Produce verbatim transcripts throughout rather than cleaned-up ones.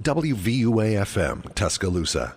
W V U A F M, Tuscaloosa.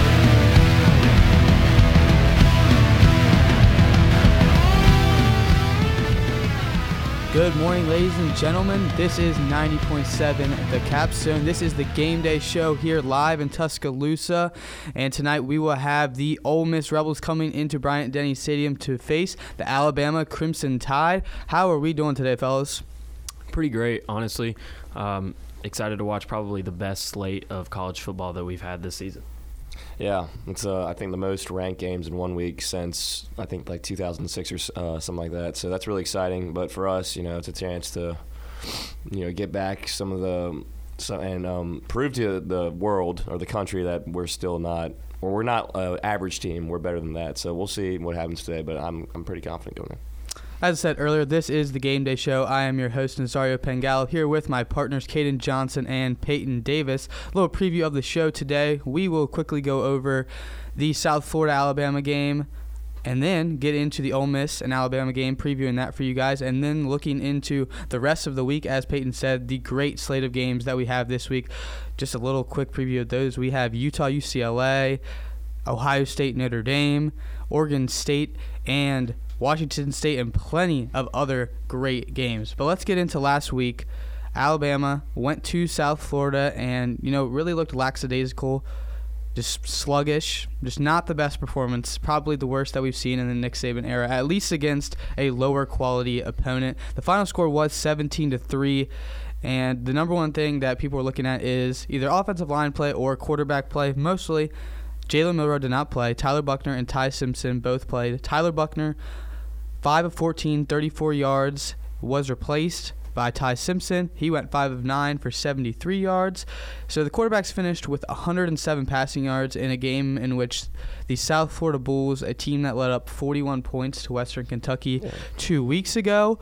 Good morning, ladies and gentlemen. This is ninety point seven The Capstone. This is the Game Day Show here live in Tuscaloosa. And tonight we will have the Ole Miss Rebels coming into Bryant-Denny Stadium to face the Alabama Crimson Tide. How are we doing today, fellas? Pretty great, honestly. Um, excited to watch probably the best slate of college football that we've had this season. Yeah, it's uh, I think the most ranked games in one week since I think like two thousand six or uh, something like that. So that's really exciting. But for us, you know, it's a chance to, you know, get back some of the so, and um, prove to the world or the country that we're still not, or we're not an average team. We're better than that. So we'll see what happens today. But I'm I'm pretty confident doing it. As I said earlier, this is the Game Day Show. I am your host, Nazario Pengallo, here with my partners, Caden Johnson and Peyton Davis. A little preview of the show today. We will quickly go over the South Florida-Alabama game and then get into the Ole Miss and Alabama game, previewing that for you guys, and then looking into the rest of the week, as Peyton said, the great slate of games that we have this week. Just a little quick preview of those. We have Utah, U C L A, Ohio State, Notre Dame, Oregon State, and Washington State, and plenty of other great games. But let's get into last week. Alabama went to South Florida and, you know, really looked lackadaisical, just sluggish, just not the best performance, probably the worst that we've seen in the Nick Saban era, at least against a lower quality opponent. The final score was seventeen to three, and the number one thing that people are looking at is either offensive line play or quarterback play. Mostly, Jalen Milroe did not play. Tyler Buchner and Ty Simpson both played. Tyler Buchner, five of fourteen, thirty-four yards, was replaced by Ty Simpson. He went five of nine for seventy-three yards. So the quarterbacks finished with one hundred seven passing yards in a game in which the South Florida Bulls, a team that led up forty-one points to Western Kentucky yeah. two weeks ago.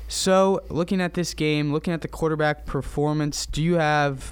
So looking at this game, looking at the quarterback performance, do you have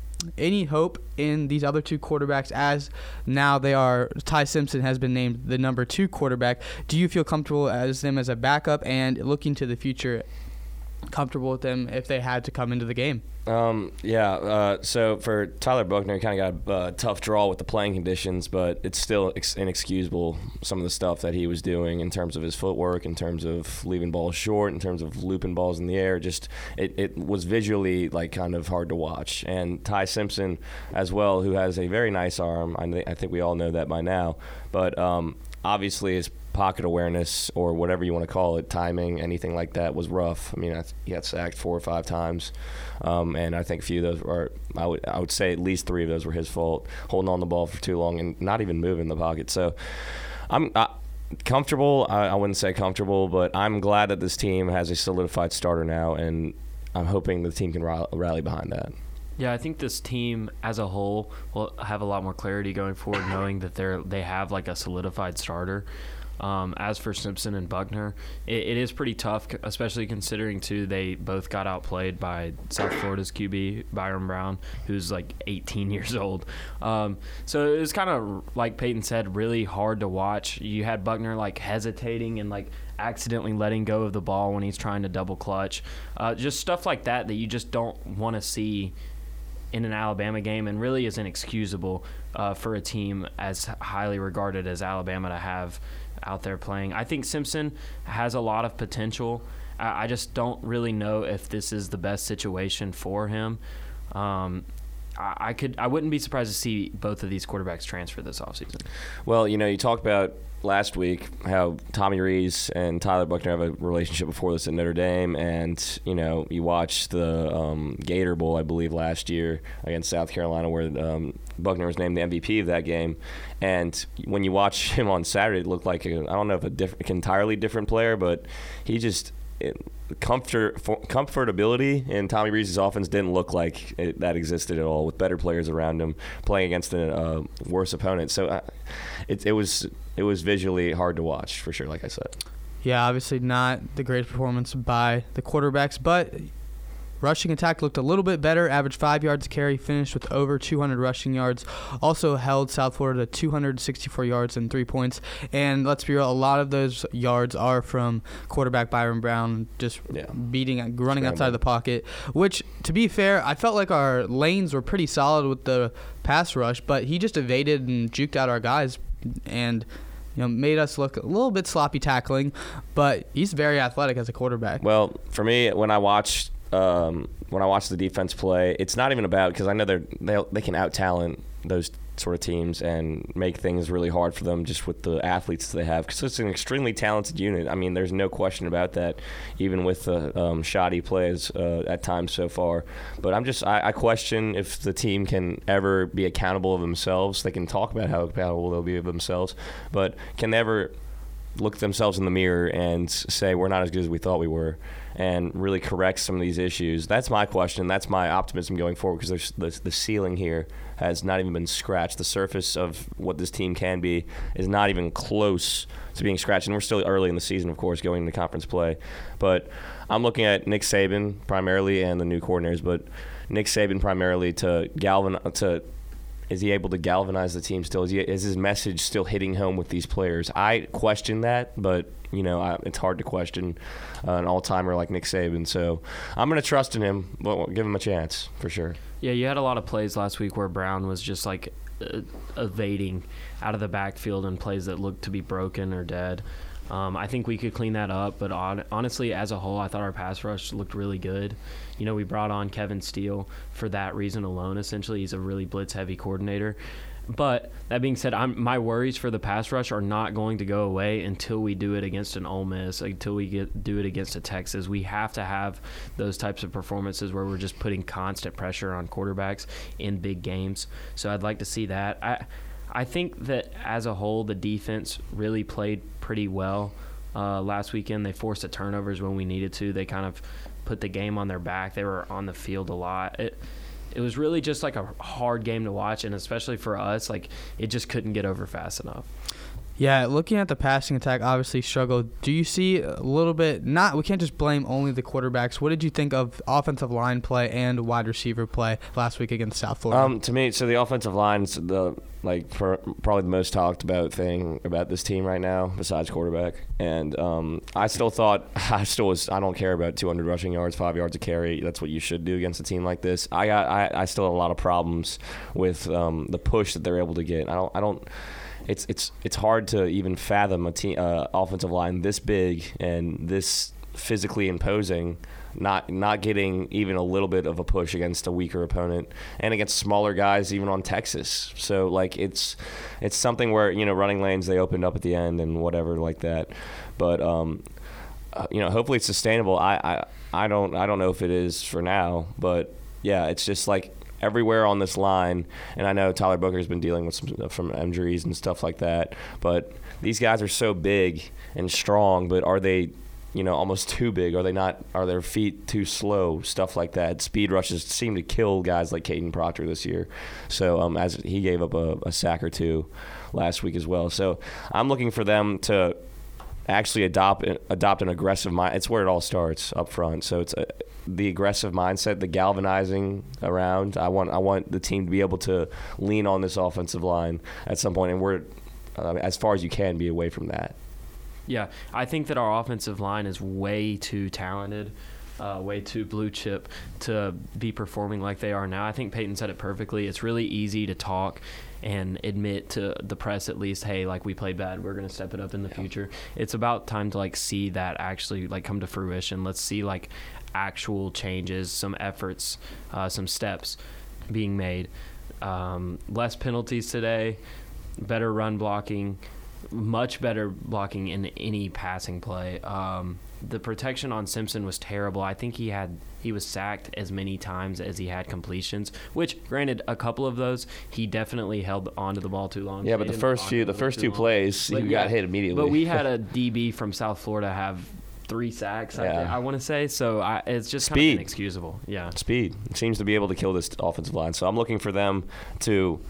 any hope in these other two quarterbacks, as now they are, Ty Simpson has been named the number two quarterback? Do you feel comfortable as them as a backup, and looking to the future, comfortable with them if they had to come into the game? Um, yeah, uh, so for Tyler Buchner, he kind of got a uh, tough draw with the playing conditions, but it's still ex- inexcusable, some of the stuff that he was doing in terms of his footwork, in terms of leaving balls short, in terms of looping balls in the air. Just it, it was visually like kind of hard to watch. And Ty Simpson as well, who has a very nice arm. I, th- I think we all know that by now. But um, obviously his pocket awareness, or whatever you want to call it, timing, anything like that, was rough. I mean, I th- he got sacked four or five times, um, and I think a few of those are, I would I would say at least three of those were his fault, holding on the ball for too long and not even moving the pocket. So I'm I, comfortable. I, I wouldn't say comfortable, but I'm glad that this team has a solidified starter now, and I'm hoping the team can rally behind that. Yeah, I think this team as a whole will have a lot more clarity going forward, knowing that they're they have like a solidified starter. Um, as for Simpson and Buchner, it, it is pretty tough, especially considering, too, they both got outplayed by South Florida's Q B, Byron Brown, who's like eighteen years old. Um, so it was kind of, like Peyton said, really hard to watch. You had Buchner like hesitating and like accidentally letting go of the ball when he's trying to double clutch. Uh, just stuff like that that you just don't want to see in an Alabama game, and really is inexcusable uh, for a team as highly regarded as Alabama to have out there playing. I think Simpson has a lot of potential. I, I just don't really know if this is the best situation for him. Um, I, I could, I wouldn't be surprised to see both of these quarterbacks transfer this offseason. Well, you know, you talked about last week how Tommy Rees and Tyler Buchner have a relationship before this at Notre Dame, and you know, you watch the um, Gator Bowl, I believe, last year against South Carolina, where um, Buchner was named the M V P of that game. And when you watch him on Saturday, it looked like a, I don't know if a diff- entirely different player, but he just it, comfort for, comfortability in Tommy Rees' offense didn't look like it, that existed at all, with better players around him playing against a uh, worse opponent. So uh, it, it was it was visually hard to watch for sure, like I said. Yeah, obviously not the greatest performance by the quarterbacks, but rushing attack looked a little bit better, averaged five yards a carry, finished with over two hundred rushing yards, also held South Florida to two hundred sixty-four yards and three points. And let's be real, a lot of those yards are from quarterback Byron Brown just Yeah. beating, running Scramble. outside of the pocket, which, to be fair, I felt like our lanes were pretty solid with the pass rush, but he just evaded and juked out our guys and you know, made us look a little bit sloppy tackling, but he's very athletic as a quarterback. Well, for me, when I watch um, when I watch the defense play, it's not even about, because I know they're they they can out talent those sort of teams and make things really hard for them just with the athletes they have, because it's an extremely talented unit. I mean, there's no question about that, even with the um, shoddy plays uh, at times so far. But I'm just I, I question if the team can ever be accountable of themselves. They can talk about how accountable they'll be of themselves, but can they ever look themselves in the mirror and say we're not as good as we thought we were, and really correct some of these issues? That's my question. That's my optimism going forward, because the, the ceiling here has not even been scratched. The surface of what this team can be is not even close to being scratched. And we're still early in the season, of course, going into conference play. But I'm looking at Nick Saban primarily and the new coordinators, but Nick Saban primarily to galvan to is he able to galvanize the team still? Is, he, is his message still hitting home with these players? I question that, but you know, I, it's hard to question uh, an all-timer like Nick Saban. So I'm going to trust in him, but we'll give him a chance for sure. Yeah, you had a lot of plays last week where Brown was just like uh, evading out of the backfield in plays that looked to be broken or dead. Um, I think we could clean that up, but on, honestly, as a whole, I thought our pass rush looked really good. You know, we brought on Kevin Steele for that reason alone, essentially. He's a really blitz-heavy coordinator. But that being said, I'm, my worries for the pass rush are not going to go away until we do it against an Ole Miss, until we get do it against a Texas. We have to have those types of performances where we're just putting constant pressure on quarterbacks in big games. So I'd like to see that. I I think that as a whole, the defense really played pretty well uh, last weekend. They forced the turnovers when we needed to. They kind of put the game on their back. They were on the field a lot. It, It was really just like a hard game to watch, and especially for us, like it just couldn't get over fast enough. Yeah, looking at the passing attack, obviously struggled. Do you see a little bit, not, we can't just blame only the quarterbacks. What did you think of offensive line play and wide receiver play last week against South Florida? Um, to me, so the offensive line's the like for, probably the most talked about thing about this team right now, besides quarterback. And um, I still thought, I still was, I don't care about two hundred rushing yards, five yards a carry. That's what you should do against a team like this. I got, I, I still have a lot of problems with um, the push that they're able to get. I don't, I don't. It's it's it's hard to even fathom a team uh, offensive line this big and this physically imposing, not not getting even a little bit of a push against a weaker opponent and against smaller guys, even on Texas. So like it's it's something where, you know, running lanes, they opened up at the end and whatever like that. But um, uh, you know, hopefully it's sustainable. I, I I don't I don't know if it is for now, but yeah, it's just like everywhere on this line, and I know Tyler Booker's been dealing with some from injuries and stuff like that, but these guys are so big and strong, but are they, you know, almost too big? Are they not, are their feet too slow? Stuff like that. Speed rushes seem to kill guys like Caden Proctor this year. So um, as he gave up a, a sack or two last week as well. So I'm looking for them to actually adopt adopt an aggressive mind. It's where it all starts up front. So it's a, the aggressive mindset, the galvanizing around. I want I want the team to be able to lean on this offensive line at some point, and we're uh, as far as you can be away from that. Yeah, I think that our offensive line is way too talented, uh, way too blue chip to be performing like they are now. I think Peyton said it perfectly. It's really easy to talk and admit to the press at least, hey, like we played bad, we're going to step it up in the yeah. future. It's about time to like see that actually like come to fruition. Let's see like actual changes, some efforts, uh, some steps being made. Um, less penalties today, better run blocking, much better blocking in any passing play. Um, the protection on Simpson was terrible. I think he had he was sacked as many times as he had completions, which granted a couple of those he definitely held onto the ball too long. Yeah, but the first few the first two plays he got hit immediately. But we had a D B from South Florida have three sacks, yeah. I, I want to say. So I, it's just kind of inexcusable. Yeah. Speed. It seems to be able to kill this offensive line. So I'm looking for them to,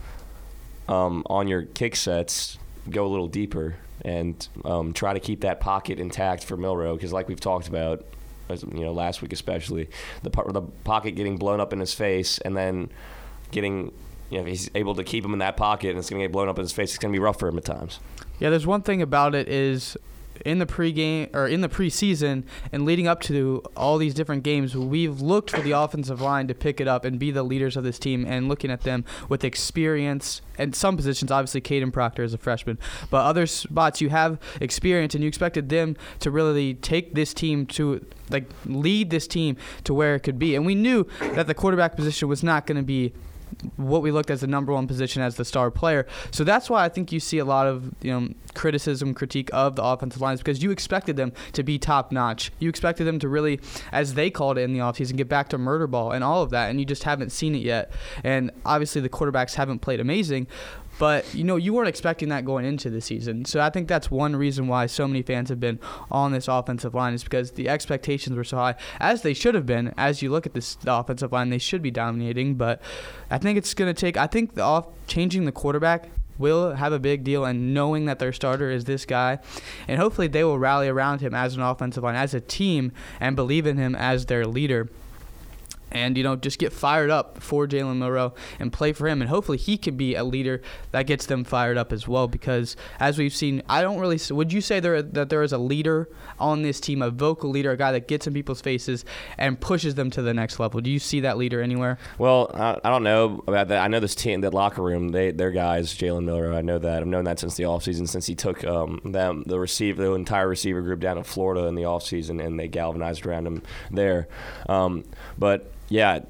um, on your kick sets, go a little deeper and um, try to keep that pocket intact for Milroe, because like we've talked about, as, you know, last week especially, the the pocket getting blown up in his face, and then getting, you know, if he's able to keep him in that pocket and it's going to get blown up in his face, it's going to be rough for him at times. Yeah, there's one thing about it is in the pregame or in the preseason and leading up to all these different games, we've looked for the offensive line to pick it up and be the leaders of this team, and looking at them with experience and some positions. Obviously, Caden Proctor is a freshman, but other spots you have experience, and you expected them to really take this team to like lead this team to where it could be. And we knew that the quarterback position was not going to be what we looked as the number one position as the star player. So that's why I think you see a lot of, you know, criticism, critique of the offensive lines, because you expected them to be top notch. You expected them to really, as they called it in the offseason, get back to murder ball and all of that, and you just haven't seen it yet. And obviously the quarterbacks haven't played amazing, but, you know, you weren't expecting that going into the season. So I think that's one reason why so many fans have been on this offensive line, is because the expectations were so high, as they should have been. As you look at this the offensive line, they should be dominating. But I think it's going to take – I think the off changing the quarterback will have a big deal, and knowing that their starter is this guy. And hopefully they will rally around him as an offensive line, as a team, and believe in him as their leader. And, you know, just get fired up for Jalen Milroe and play for him. And hopefully he can be a leader that gets them fired up as well. Because as we've seen, I don't really – would you say there that there is a leader on this team, a vocal leader, a guy that gets in people's faces and pushes them to the next level? Do you see that leader anywhere? Well, I, I don't know about that. I know this team, that locker room, they, their guys, Jalen Milroe, I know that. I've known that since the offseason, since he took um, them, the receiver, the entire receiver group down in Florida in the offseason, and they galvanized around him there. Um, but – Yeah,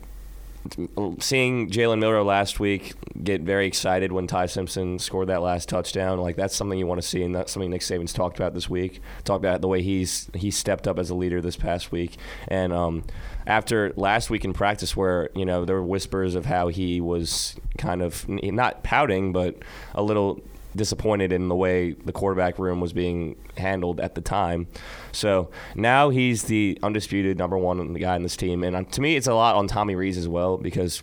seeing Jalen Milroe last week get very excited when Ty Simpson scored that last touchdown, like that's something you want to see, and that's something Nick Saban's talked about this week. Talked about the way he's he stepped up as a leader this past week, and um, after last week in practice, where you know there were whispers of how he was kind of not pouting, but a little disappointed in the way the quarterback room was being handled at the time. So now he's the undisputed number one guy in this team. And to me, it's a lot on Tommy Rees as well, because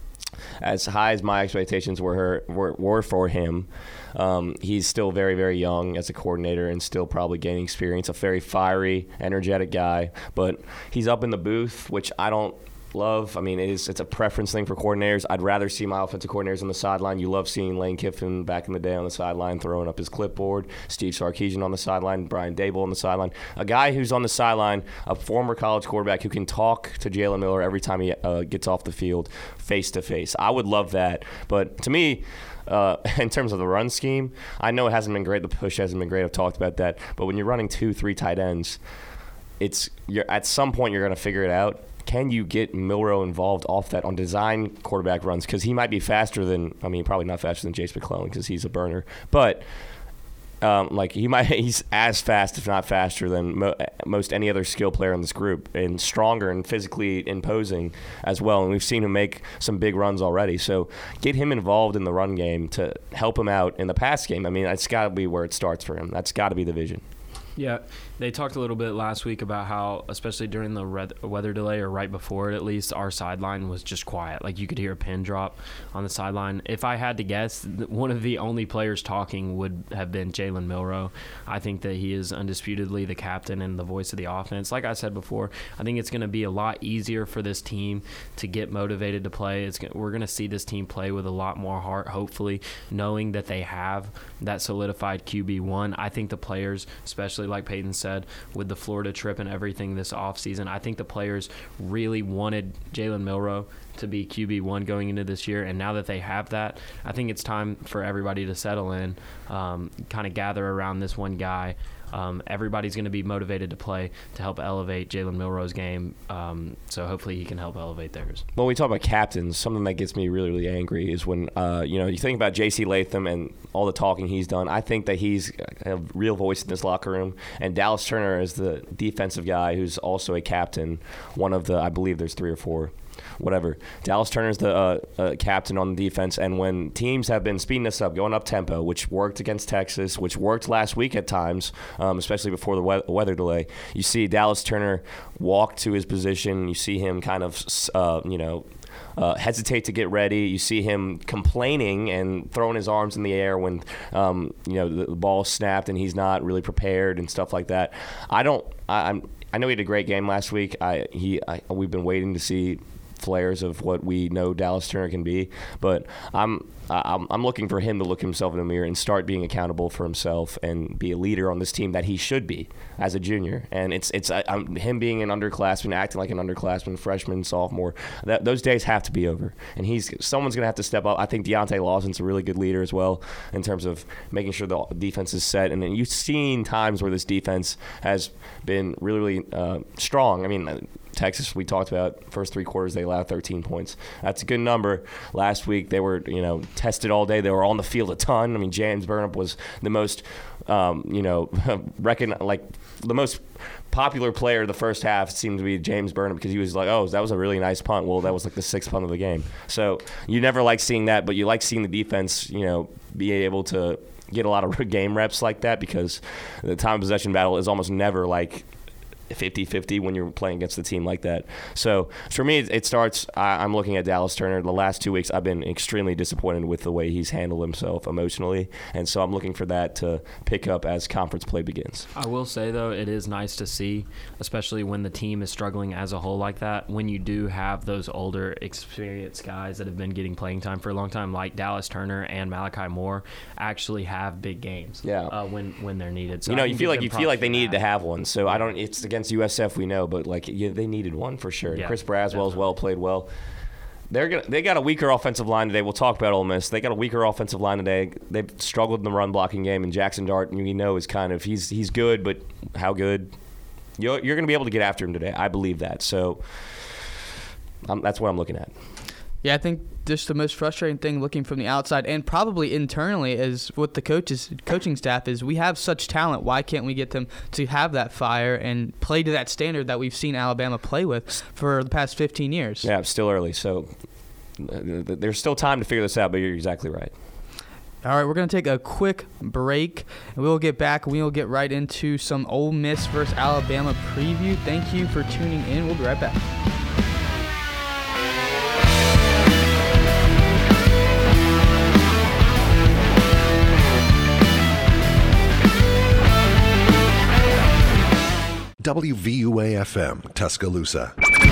as high as my expectations were her, were, were for him, um, he's still very, very young as a coordinator and still probably gaining experience. A very fiery, energetic guy. But he's up in the booth, which I don't love. I mean, it is, it's a preference thing for coordinators. I'd rather see my offensive coordinators on the sideline. You love seeing Lane Kiffin back in the day on the sideline throwing up his clipboard, Steve Sarkisian on the sideline, Brian Dable on the sideline. A guy who's on the sideline, a former college quarterback who can talk to Jalen Milroe every time he uh, gets off the field face-to-face. I would love that. But to me, Uh, in terms of the run scheme, I know it hasn't been great. The push hasn't been great. I've talked about that. But when you're running two, three tight ends, it's you're at some point you're going to figure it out. Can you get Milroe involved off that on design quarterback runs? Because he might be faster than, I mean, probably not faster than Jace McClellan because he's a burner. But um, like he might, he's as fast, if not faster, than mo- most any other skill player in this group, and stronger and physically imposing as well. And we've seen him make some big runs already. So get him involved in the run game to help him out in the pass game. I mean, that's got to be where it starts for him. That's got to be the vision. Yeah, they talked a little bit last week about how, especially during the weather delay or right before it at least, our sideline was just quiet. Like you could hear a pin drop on the sideline. If I had to guess, one of the only players talking would have been Jalen Milroe. I think that he is undisputedly the captain and the voice of the offense. Like I said before, I think it's going to be a lot easier for this team to get motivated to play. It's we're going to see this team play with a lot more heart, hopefully, knowing that they have that solidified Q B one. I think the players, especially like Peyton said, with the Florida trip and everything this offseason, I think the players really wanted Jalen Milroe to be Q B one going into this year, and now that they have that, I think it's time for everybody to settle in, um, kind of gather around this one guy. Um, everybody's going to be motivated to play to help elevate Jalen Milroe's game, um, so hopefully he can help elevate theirs. When we talk about captains, something that gets me really, really angry is when uh, you know you think about J C Latham and all the talking he's done. I think that he's a real voice in this locker room, and Dallas Turner is the defensive guy who's also a captain. One of the, I believe there's three or four. Whatever. Dallas Turner's the uh, uh, captain on the defense, and when teams have been speeding us up, going up tempo, which worked against Texas, which worked last week at times, um, especially before the we- weather delay, you see Dallas Turner walk to his position. You see him kind of, uh, you know, Uh, hesitate to get ready. You see him complaining and throwing his arms in the air when um, you know the, the ball snapped and he's not really prepared and stuff like that. I don't. I, I'm I know he had a great game last week. I he I, we've been waiting to see flares of what we know Dallas Turner can be, but I'm I'm, I'm looking for him to look himself in the mirror and start being accountable for himself and be a leader on this team that he should be as a junior. And it's it's I, I'm, him being an underclassman, acting like an underclassman, freshman, sophomore. That those days have to be over. And he's someone's gonna have to step up. I think Deontay Lawson's a really good leader as well in terms of making sure the defense is set. And then you've seen times where this defense has been really, really uh, strong. I mean, Texas, we talked about first three quarters, they allowed thirteen points. That's a good number. Last week, they were, you know, tested all day. They were on the field a ton. I mean, James Burnham was the most, um, you know, reckon like the most popular player the first half seemed to be James Burnham because he was like, oh, that was a really nice punt. Well, that was like the sixth punt of the game. So you never like seeing that, but you like seeing the defense, you know, be able to get a lot of game reps like that because the time of possession battle is almost never like fifty-fifty when you're playing against a team like that. So for me, it starts, I, I'm looking at Dallas Turner. The last two weeks, I've been extremely disappointed with the way he's handled himself emotionally. And so I'm looking for that to pick up as conference play begins. I will say, though, it is nice to see, especially when the team is struggling as a whole like that, when you do have those older, experienced guys that have been getting playing time for a long time, like Dallas Turner and Malachi Moore, actually have big games yeah. uh, when, when they're needed. So you know, I you can feel give like them you props feel like they for needed that. to have one. So I don't. It's against U S F, we know, but like yeah, they needed one for sure. Yeah, Chris Braswell definitely. as well played well. They're gonna, they got a weaker offensive line today. We'll talk about Ole Miss. They got a weaker offensive line today. They've struggled in the run blocking game, and Jackson Dart, you know, is kind of he's he's good, but how good? You're, you're going to be able to get after him today. I believe that. So um, that's what I'm looking at. Yeah, I think just the most frustrating thing looking from the outside and probably internally is what the coaches, coaching staff is. We have such talent. Why can't we get them to have that fire and play to that standard that we've seen Alabama play with for the past fifteen years? Yeah, it's still early. So uh, there's still time to figure this out, but you're exactly right. All right, we're going to take a quick break, and we'll get back. We will get right into some Ole Miss versus Alabama preview. Thank you for tuning in. We'll be right back. W V U A F M, Tuscaloosa.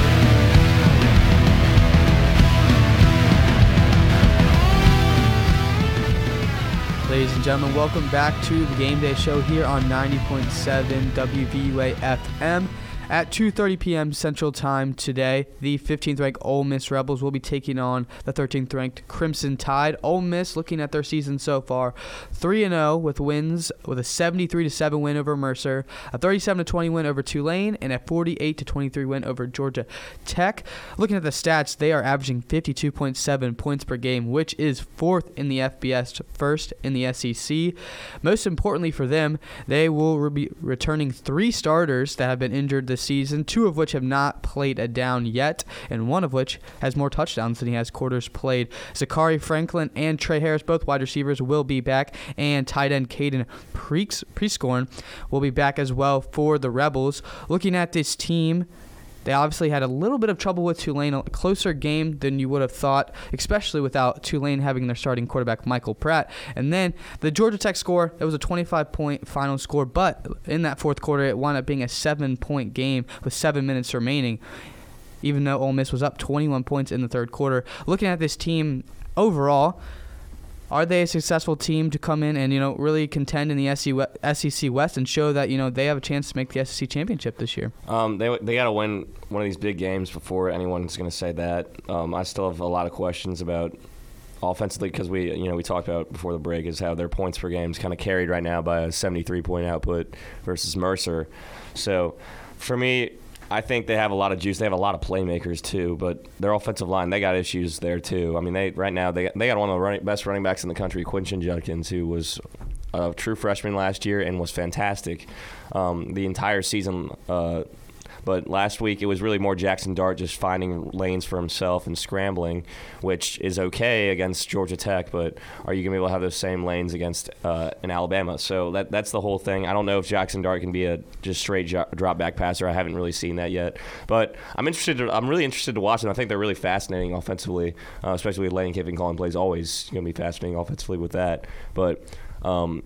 Ladies and gentlemen, welcome back to the Game Day Show here on ninety point seven W V U A F M. At two thirty p.m. Central Time today, the fifteenth ranked Ole Miss Rebels will be taking on the thirteenth ranked Crimson Tide. Ole Miss, looking at their season so far, three and oh with wins, with a seventy-three to seven win over Mercer, a thirty-seven to twenty win over Tulane, and a forty-eight to twenty-three win over Georgia Tech. Looking at the stats, they are averaging fifty-two point seven points per game, which is fourth in the F B S, first in the S E C. Most importantly for them, they will be returning three starters that have been injured this season, two of which have not played a down yet, and one of which has more touchdowns than he has quarters played. Zachary Franklin and Trey Harris, both wide receivers, will be back, and tight end Caden Prescorn will be back as well for the Rebels. Looking at this team, they obviously had a little bit of trouble with Tulane, a closer game than you would have thought, especially without Tulane having their starting quarterback, Michael Pratt. And then the Georgia Tech score, it was a twenty-five point final score, but in that fourth quarter, it wound up being a seven point game with seven minutes remaining, even though Ole Miss was up twenty-one points in the third quarter. Looking at this team overall, are they a successful team to come in and, you know, really contend in the S E C West and show that, you know, they have a chance to make the S E C championship this year? Um, they they got to win one of these big games before anyone's going to say that. Um, I still have a lot of questions about offensively because we, you know, we talked about before the break is how their points per game is kind of carried right now by a seventy-three point output versus Mercer. So for me, I think they have a lot of juice. They have a lot of playmakers too, but their offensive line, they got issues there too. I mean, they right now they got, they got one of the running, best running backs in the country, Quinton Judkins, who was a true freshman last year and was fantastic um, the entire season. Uh, But last week it was really more Jackson Dart just finding lanes for himself and scrambling, which is okay against Georgia Tech, but are you going to be able to have those same lanes against uh, an Alabama? So that that's the whole thing. I don't know if Jackson Dart can be a just straight jo- drop back passer. I haven't really seen that yet. But I'm interested. To, I'm really interested to watch them. I think they're really fascinating offensively, uh, especially with Lane Kiffin calling plays. Always going to be fascinating offensively with that. But um,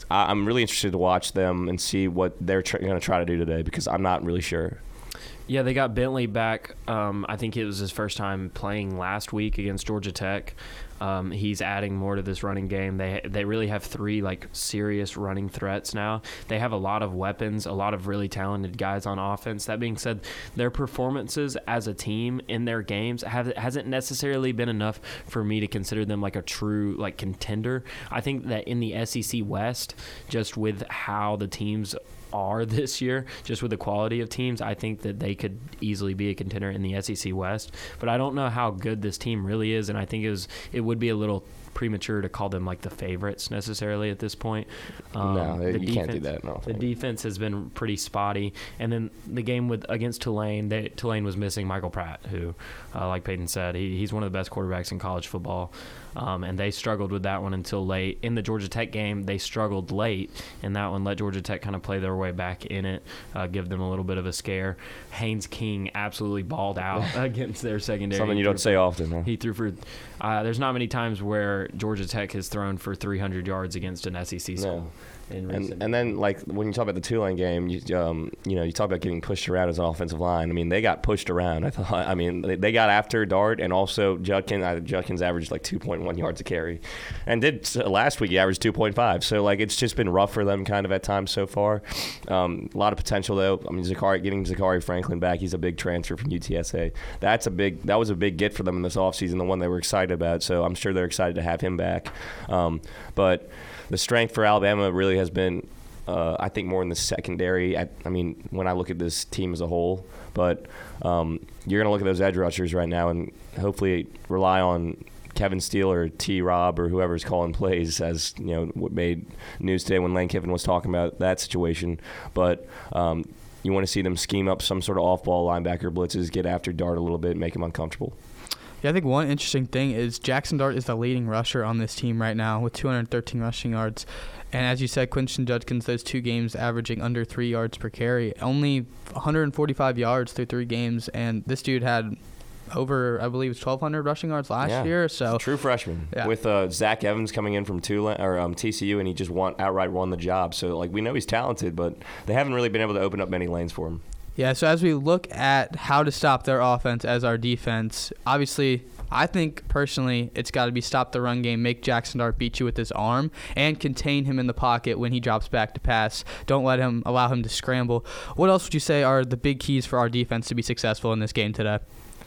I, I'm really interested to watch them and see what they're tr- going to try to do today because I'm not really sure. Yeah, they got Bentley back. Um, I think it was his first time playing last week against Georgia Tech. Um, he's adding more to this running game. They they really have three like serious running threats now. They have a lot of weapons, a lot of really talented guys on offense. That being said, their performances as a team in their games have hasn't necessarily been enough for me to consider them like a true like contender. I think that in the S E C West, just with how the teams are this year, just with the quality of teams, I think that they could easily be a contender in the S E C West. But I don't know how good this team really is, and I think it was it would be a little premature to call them like the favorites necessarily at this point. Um, no, you defense, can't do that. No, the defense has been pretty spotty, and then the game with against Tulane, they, Tulane was missing Michael Pratt, who, uh, like Peyton said, he, he's one of the best quarterbacks in college football. Um, and they struggled with that one until late. In the Georgia Tech game, they struggled late, and that one let Georgia Tech kind of play their way back in it, uh, give them a little bit of a scare. Haynes King absolutely balled out against their secondary. Something you don't say often, huh? He threw for uh, – there's not many times where Georgia Tech has thrown for three hundred yards against an S E C school. No. And and then like when you talk about the Tulane game, you um you know you talk about getting pushed around as an offensive line. I mean they got pushed around. I thought I mean they, they got after Dart and also Judkins. Uh, Judkins averaged like two point one yards a carry, and did uh, last week he averaged two point five. So like it's just been rough for them kind of at times so far. Um, a lot of potential though. I mean Zachary getting Zachary Franklin back. He's a big transfer from U T S A. That's a big that was a big get for them in this offseason, the one they were excited about. So I'm sure they're excited to have him back. Um, but the strength for Alabama really has been, uh, I think, more in the secondary. I, I mean, when I look at this team as a whole, but um, you're going to look at those edge rushers right now and hopefully rely on Kevin Steele or T. Rob or whoever's calling plays, as you know, what made news today when Lane Kiffin was talking about that situation. But um, you want to see them scheme up some sort of off-ball linebacker blitzes, get after Dart a little bit, make him uncomfortable. Yeah, I think one interesting thing is Jackson Dart is the leading rusher on this team right now with two hundred thirteen rushing yards. And as you said, Quinton Judkins, those two games averaging under three yards per carry. Only one hundred forty-five yards through three games. And this dude had over, I believe, it was twelve hundred rushing yards last yeah. year. So true freshman. Yeah. With uh, Zach Evans coming in from Tulane, or um, T C U, and he just won, outright won the job. So, like, we know he's talented, but they haven't really been able to open up many lanes for him. Yeah, so as we look at how to stop their offense as our defense, obviously I think personally it's got to be stop the run game, make Jackson Dart beat you with his arm, and contain him in the pocket when he drops back to pass. Don't let him allow him to scramble. What else would you say are the big keys for our defense to be successful in this game today?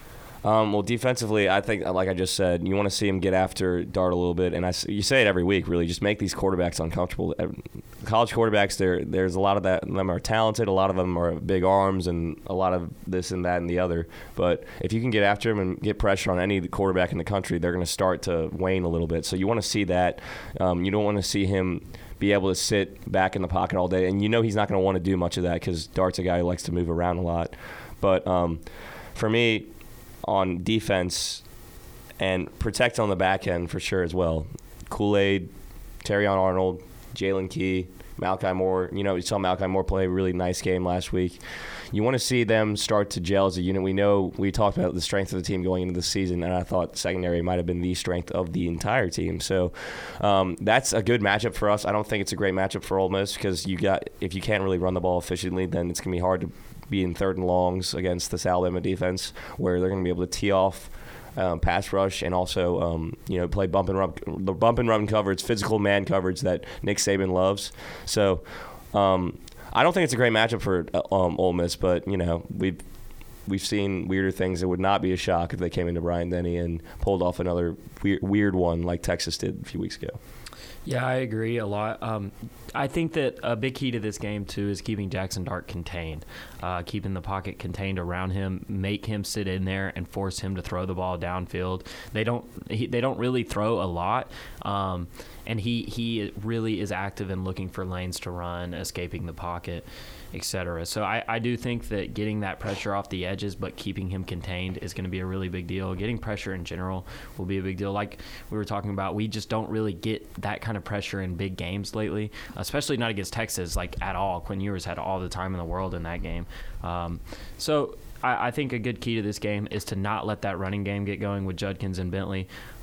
Um, well, defensively, I think, like I just said, you want to see him get after Dart a little bit, and I, you say it every week, really, just make these quarterbacks uncomfortable. College quarterbacks, there, there's a lot of that. Them are talented, a lot of them are big arms, and a lot of this and that and the other. But if you can get after them and get pressure on any quarterback in the country, they're going to start to wane a little bit. So you want to see that. Um, you don't want to see him be able to sit back in the pocket all day, and you know he's not going to want to do much of that because Dart's a guy who likes to move around a lot. But um, for me, on defense and protect on the back end for sure as well. Kool-Aid, Terrion Arnold, Jalen Key, Malachi Moore. You know, you saw Malachi Moore play a really nice game last week. You want to see them start to gel as a unit. We know we talked about the strength of the team going into the season, and I thought secondary might have been the strength of the entire team. So um, that's a good matchup for us. I don't think it's a great matchup for Ole Miss because you got if you can't really run the ball efficiently, then it's going to be hard to be in third and longs against this Alabama defense where they're going to be able to tee off um, pass rush and also um, you know play bump and run the bump and run coverage, physical man coverage that Nick Saban loves. So um, I don't think it's a great matchup for um, Ole Miss, but you know we've we've seen weirder things. It would not be a shock if they came into Bryant-Denny and pulled off another weird, weird one like Texas did a few weeks ago. Yeah, I agree a lot. Um, I think that a big key to this game, too, is keeping Jackson Dart contained, uh, keeping the pocket contained around him, make him sit in there and force him to throw the ball downfield. They don't he, they don't really throw a lot, um, and he, he really is active in looking for lanes to run, escaping the pocket, et cetera. So I, I do think that getting that pressure off the edges but keeping him contained is going to be a really big deal. Getting pressure in general will be a big deal. Like we were talking about, we just don't really get that kind of pressure in big games lately, especially not against Texas, like at all. Quinn Ewers had all the time in the world in that game. Um, so I, I think a good key to this game is to not let that running game get going with Judkins and Bentley.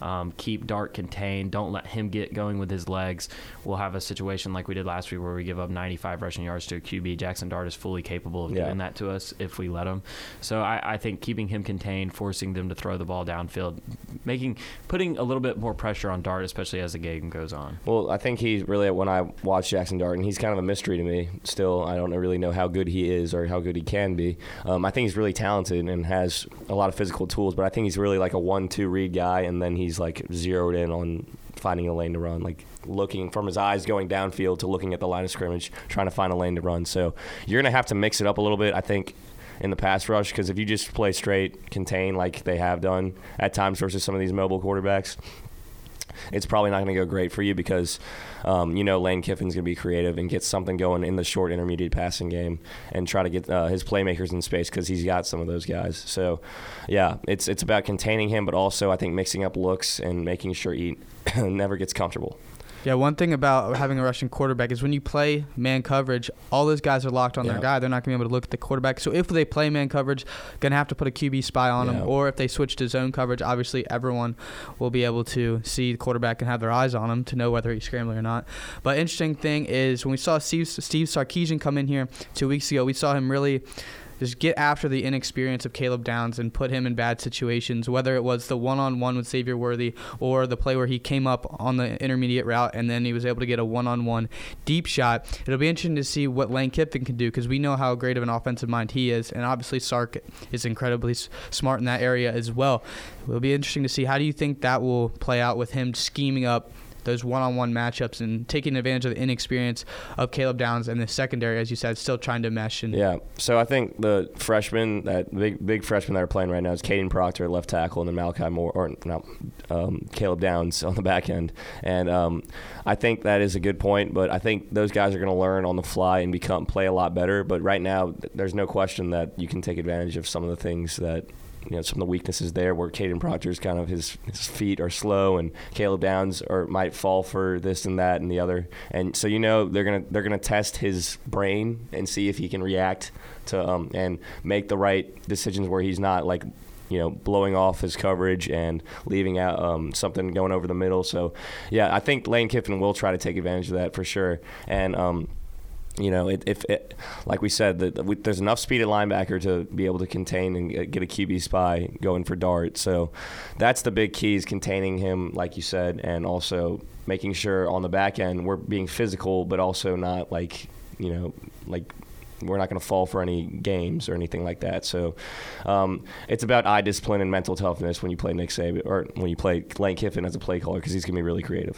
Um, keep Dart contained. Don't let him get going with his legs. We'll have a situation like we did last week where we give up ninety-five rushing yards to a Q B. Jackson Dart is fully capable of yeah. doing that to us if we let him. So I, I think keeping him contained, forcing them to throw the ball downfield, making putting a little bit more pressure on Dart, especially as the game goes on. Well, I think he's really, when I watch Jackson Dart, and he's kind of a mystery to me still. I don't really know how good he is or how good he can be. Um, I think he's really talented and has a lot of physical tools, but I think he's really like a one two read guy, and then he's like zeroed in on finding a lane to run, like looking from his eyes going downfield to looking at the line of scrimmage, trying to find a lane to run. So you're going to have to mix it up a little bit, I think, in the pass rush, because if you just play straight contain like they have done at times versus some of these mobile quarterbacks, it's probably not going to go great for you because, um, you know, Lane Kiffin's going to be creative and get something going in the short intermediate passing game and try to get uh, his playmakers in space because he's got some of those guys. So, yeah, it's it's about containing him, but also I think mixing up looks and making sure he never gets comfortable. Yeah, one thing about having a rushing quarterback is when you play man coverage, all those guys are locked on yeah. their guy. They're not going to be able to look at the quarterback. So if they play man coverage, going to have to put a Q B spy on yeah. them. Or if they switch to zone coverage, obviously everyone will be able to see the quarterback and have their eyes on him to know whether he's scrambling or not. But interesting thing is when we saw Steve, Steve Sarkisian come in here two weeks ago, we saw him really just get after the inexperience of Caleb Downs and put him in bad situations, whether it was the one-on-one with Xavier Worthy or the play where he came up on the intermediate route and then he was able to get a one-on-one deep shot. It'll be interesting to see what Lane Kiffin can do because we know how great of an offensive mind he is, and obviously Sark is incredibly smart in that area as well. It'll be interesting to see how do you think that will play out with him scheming up those one-on-one matchups and taking advantage of the inexperience of Caleb Downs and the secondary, as you said, still trying to mesh. And yeah, so I think the freshmen, that big big freshman that are playing right now is Caden Proctor at left tackle and then Malachi Moore, or no, um, Caleb Downs on the back end. And um, I think that is a good point, but I think those guys are going to learn on the fly and become play a lot better. But right now, there's no question that you can take advantage of some of the things that, you know, some of the weaknesses there where Caden Proctor's kind of his, his feet are slow and Caleb Downs or might fall for this and that and the other. And so, you know, they're going to they're going to test his brain and see if he can react to um, and make the right decisions where he's not like, you know, blowing off his coverage and leaving out um, something going over the middle. So, yeah, I think Lane Kiffin will try to take advantage of that for sure. And um You know, it, if it, like we said, that we, there's enough speed at linebacker to be able to contain and get a Q B spy going for Dart. So that's the big key, is containing him, like you said, and also making sure on the back end we're being physical, but also not like, you know, like we're not going to fall for any games or anything like that. So um, it's about eye discipline and mental toughness when you play Nick Saban or when you play Lane Kiffin as a play caller, because he's going to be really creative.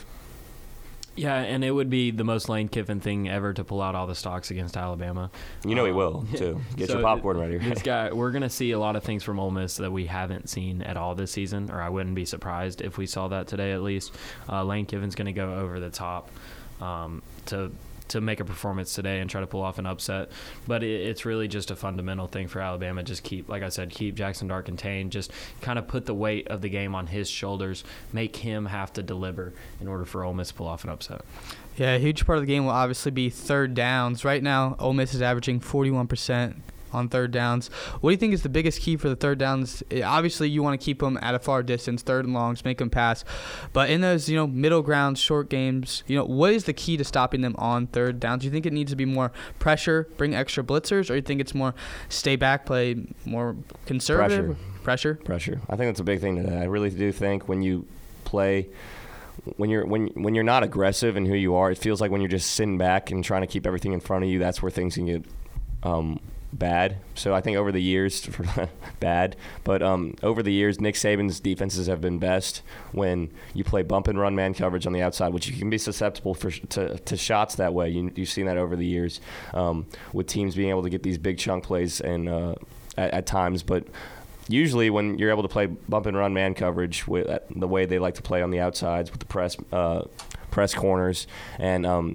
Yeah, and it would be the most Lane Kiffin thing ever to pull out all the stocks against Alabama. You know um, he will, too. Get so your popcorn ready. This guy, we're going to see a lot of things from Ole Miss that we haven't seen at all this season, or I wouldn't be surprised if we saw that today at least. Uh, Lane Kiffin's going to go over the top um, to to make a performance today and try to pull off an upset. But it, it's really just a fundamental thing for Alabama. Just keep, like I said, keep Jackson Dart contained. Just kind of put the weight of the game on his shoulders, make him have to deliver in order for Ole Miss to pull off an upset. Yeah, a huge part of the game will obviously be third downs. Right now, Ole Miss is averaging forty-one percent on third downs. What do you think is the biggest key for the third downs? It, obviously, you want to keep them at a far distance, third and longs, make them pass. But in those, you know, middle ground, short games, you know, what is the key to stopping them on third downs? Do you think it needs to be more pressure, bring extra blitzers, or you think it's more stay back, play more conservative? Pressure. Pressure. Pressure. I think that's a big thing today. I really do think when you play when you're when when you're not aggressive in who you are, it feels like when you're just sitting back and trying to keep everything in front of you, that's where things can get um, bad. So I think over the years, bad, but um, over the years, Nick Saban's defenses have been best when you play bump and run man coverage on the outside, which you can be susceptible for to, to shots that way. You, you've seen that over the years um, with teams being able to get these big chunk plays and uh, at, at times, but usually when you're able to play bump and run man coverage with uh, the way they like to play on the outsides with the press uh, press corners and um,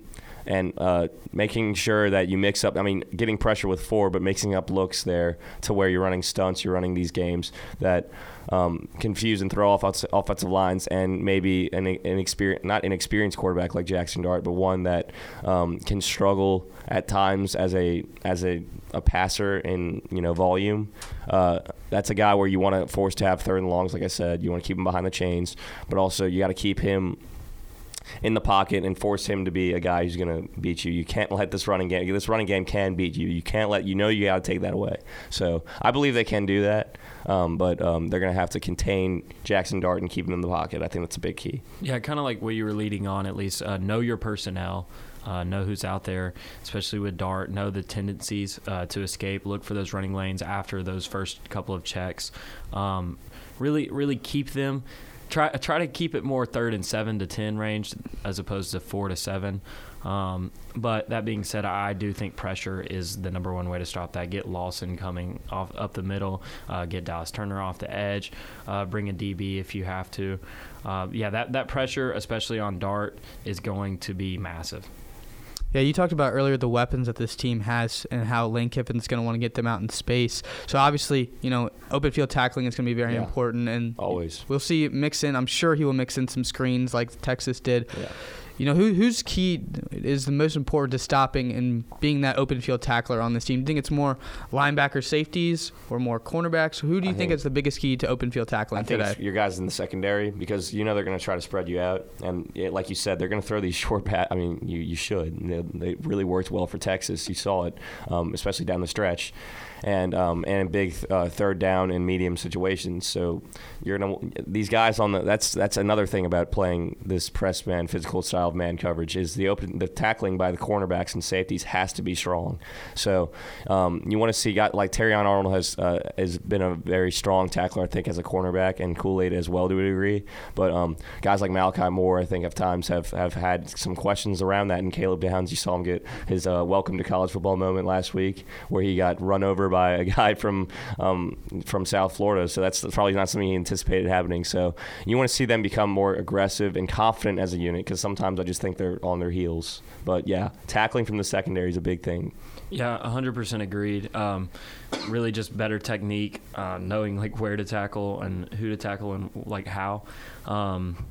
and uh, making sure that you mix up, I mean, getting pressure with four, but mixing up looks there to where you're running stunts, you're running these games that um, confuse and throw off offensive lines, and maybe an, an experience, not an experienced quarterback like Jackson Dart, but one that um, can struggle at times as a as a, a passer in, you know, volume. Uh, that's a guy where you want to force to have third and longs, like I said. You want to keep him behind the chains, but also you got to keep him in the pocket and force him to be a guy who's going to beat you. You can't let this running game, this running game can beat you. You can't let, you know, you got to take that away. So I believe they can do that, um, but um, they're going to have to contain Jackson Dart and keep him in the pocket. I think that's a big key. Yeah, kind of like what you were leading on, at least. Uh, know your personnel. Uh, know who's out there, especially with Dart. Know the tendencies uh, to escape. Look for those running lanes after those first couple of checks. Um, really, really keep them. Try try to keep it more third and seven to ten range as opposed to four to seven. Um, but that being said, I do think pressure is the number one way to stop that. Get Lawson coming off up the middle. Uh, get Dallas Turner off the edge. Uh, bring a D B if you have to. Uh, yeah, that that pressure, especially on Dart, is going to be massive. Yeah, you talked about earlier the weapons that this team has and how Lane Kiffin's going to want to get them out in space. So obviously, you know, open field tackling is going to be very yeah. important. And always. We'll see mix in. I'm sure he will mix in some screens like Texas did. Yeah. You know, who who's key is the most important to stopping and being that open field tackler on this team? Do you think it's more linebacker safeties or more cornerbacks? Who do you I think, think is the biggest key to open field tackling I think today? it's your guys in the secondary, because you know they're going to try to spread you out. And it, like you said, they're going to throw these short pass. I mean, you, you should. They, they really worked well for Texas. You saw it, um, especially down the stretch. And um, and big uh, third down and medium situations. So you're gonna these guys on the that's that's another thing about playing this press man physical style of man coverage is the open the tackling by the cornerbacks and safeties has to be strong. So um, you want to see guys like Terrion Arnold has uh, has been a very strong tackler, I think, as a cornerback, and Kool-Aid as well to a degree. But um, guys like Malachi Moore, I think, at times have, have had some questions around that. And Caleb Downs, you saw him get his uh, welcome to college football moment last week, where he got run over by a guy from um, from South Florida. So that's probably not something he anticipated happening. So you want to see them become more aggressive and confident as a unit, because sometimes I just think they're on their heels. But yeah, tackling from the secondary is a big thing. Yeah, one hundred percent agreed. Um, really just better technique, uh, knowing like where to tackle and who to tackle and like how. Um,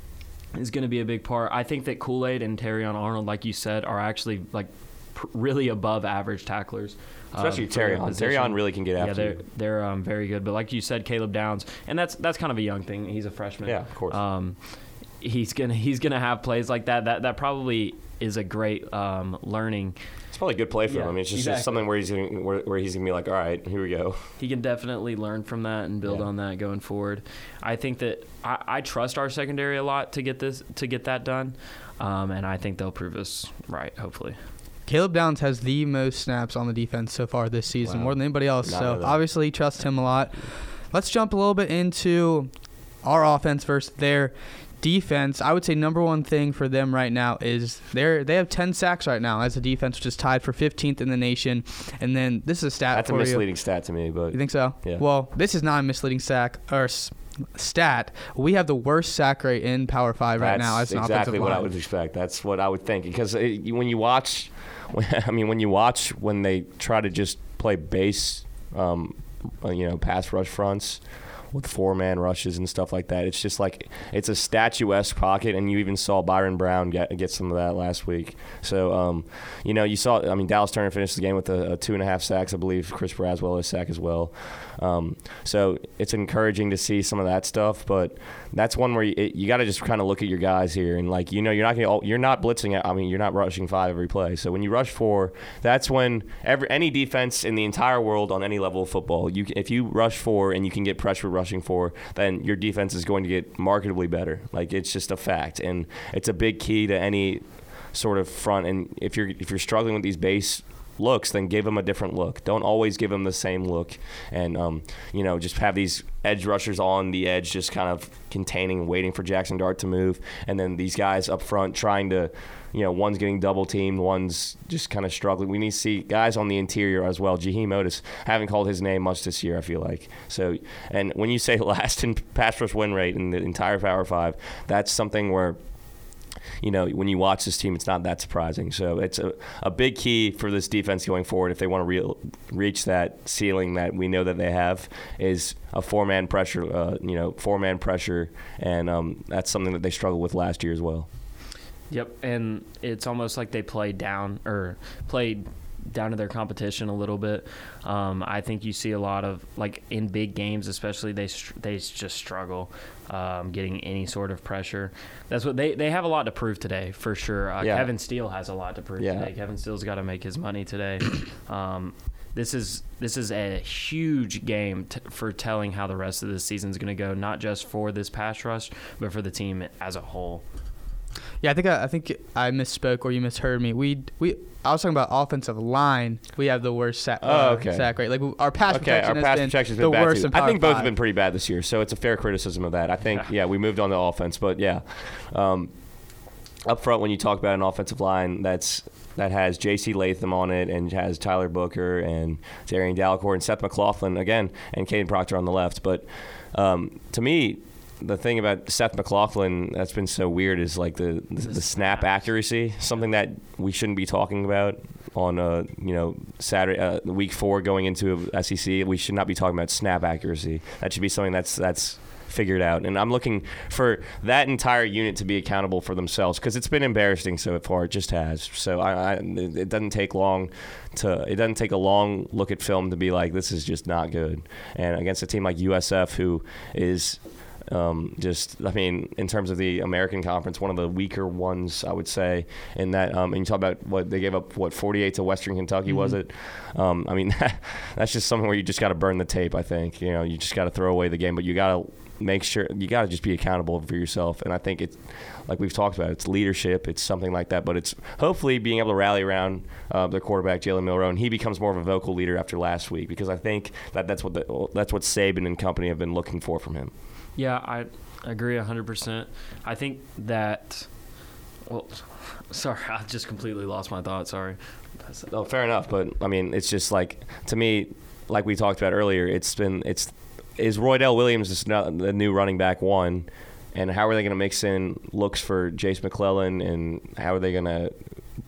is going to be a big part. I think that Kool-Aid and Terrion Arnold, like you said, are actually like pr- really above average tacklers. Especially um, Terrion. Terrion really can get after yeah, they're, you. they're um, very good. But like you said, Caleb Downs, and that's that's kind of a young thing. He's a freshman. Yeah, of course. Um, he's gonna he's gonna have plays like that. That that probably is a great um, learning. It's probably a good play for Yeah, him. I mean, it's just, exactly. just something where he's gonna, where, where he's gonna be like, all right, here we go. He can definitely learn from that and build Yeah. on that going forward. I think that I, I trust our secondary a lot to get this to get that done, um, and I think they'll prove us right. Hopefully. Caleb Downs has the most snaps on the defense so far this season, Wow. more than anybody else. Not so really. obviously trust him a lot. Let's jump a little bit into our offense versus their defense. I would say number one thing for them right now is they they have ten sacks right now as a defense, which is tied for fifteenth in the nation. And then this is a stat That's for a you. misleading stat to me, but You think so? Yeah. Well, this is not a misleading sack or s- stat. We have the worst sack rate in Power Five right that's now as an exactly offensive what line. I would expect. That's what I would think, because it, you- when you watch, I mean, when you watch when they try to just play base, um, you know, pass rush fronts with four-man rushes and stuff like that, it's just like it's a statuesque pocket, and you even saw Byron Brown get get some of that last week. So, um, you know, you saw, I mean, Dallas Turner finished the game with a, a two and a half sacks, I believe. Chris Braswell a sack as well. Um, so it's encouraging to see some of that stuff, but that's one where you, it, you got to just kind of look at your guys here, and like, you know, you're not gonna, you're not blitzing. I mean, you're not rushing five every play. So when you rush four, that's when every any defense in the entire world on any level of football, you if you rush four and you can get pressure rushing four, then your defense is going to get markedly better. Like, it's just a fact, and it's a big key to any sort of front. And if you're if you're struggling with these base looks, then give them a different look. Don't always give them the same look, and um, you know, just have these edge rushers on the edge, just kind of containing, waiting for Jackson Dart to move, and then these guys up front trying to, you know, one's getting double teamed, one's just kind of struggling. We need to see guys on the interior as well. Jaheim Otis, haven't called his name much this year, I feel like. So, and when you say last in pass rush win rate in the entire Power Five, that's something where you know, when you watch this team, it's not that surprising. So it's a, a big key for this defense going forward if they want to re- reach that ceiling that we know that they have is a four-man pressure, uh, you know, four-man pressure, and um, that's something that they struggled with last year as well. Yep, and it's almost like they played down or played down to their competition a little bit. Um, I think you see a lot of, like, in big games especially, they str- they just struggle um, getting any sort of pressure. That's what they, they have a lot to prove today, for sure. Uh, yeah. Kevin Steele has a lot to prove yeah. today. Kevin Steele's got to make his money today. Um, this is this is a huge game t- for telling how the rest of the season is going to go, not just for this pass rush, but for the team as a whole. Yeah, I think I, I think I misspoke or you misheard me. We we I was talking about offensive line. We have the worst sack, oh, uh, okay. sack rate. Like our pass okay, protection our has pass been protection's the been bad worst too. in Power I think both five. have been pretty bad this year, so it's a fair criticism of that. I think, yeah, we moved on to offense, but yeah, um, up front when you talk about an offensive line that's that has J C Latham on it and has Tyler Booker and Darian Dalcourt and Seth McLaughlin again and Caden Proctor on the left, but um, to me, the thing about Seth McLaughlin that's been so weird is like the the, the snap accuracy, something that we shouldn't be talking about on uh you know Saturday uh, week four going into S E C. We should not be talking about snap accuracy. That should be something that's that's figured out. And I'm looking for that entire unit to be accountable for themselves because it's been embarrassing so far. It just has. So I, I it doesn't take long to it doesn't take a long look at film to be like this is just not good. And against a team like U S F who is Um, just, I mean, in terms of the American Conference, one of the weaker ones, I would say. In that, um, and you talk about what they gave up, what forty-eight to Western Kentucky, mm-hmm. was it? Um, I mean, that's just something where you just got to burn the tape. I think you know, you just got to throw away the game, but you got to make sure you got to just be accountable for yourself. And I think it's like we've talked about, it's leadership, it's something like that. But it's hopefully being able to rally around uh, their quarterback Jalen Milroe, and he becomes more of a vocal leader after last week because I think that that's what the, that's what Saban and company have been looking for from him. Yeah, I agree one hundred percent. I think that – well, sorry, I just completely lost my thought. Sorry. Oh, fair enough. But, I mean, it's just like – to me, like we talked about earlier, it's been – it's is Roydell Williams the new running back one, and how are they going to mix in looks for Jace McClellan, and how are they going to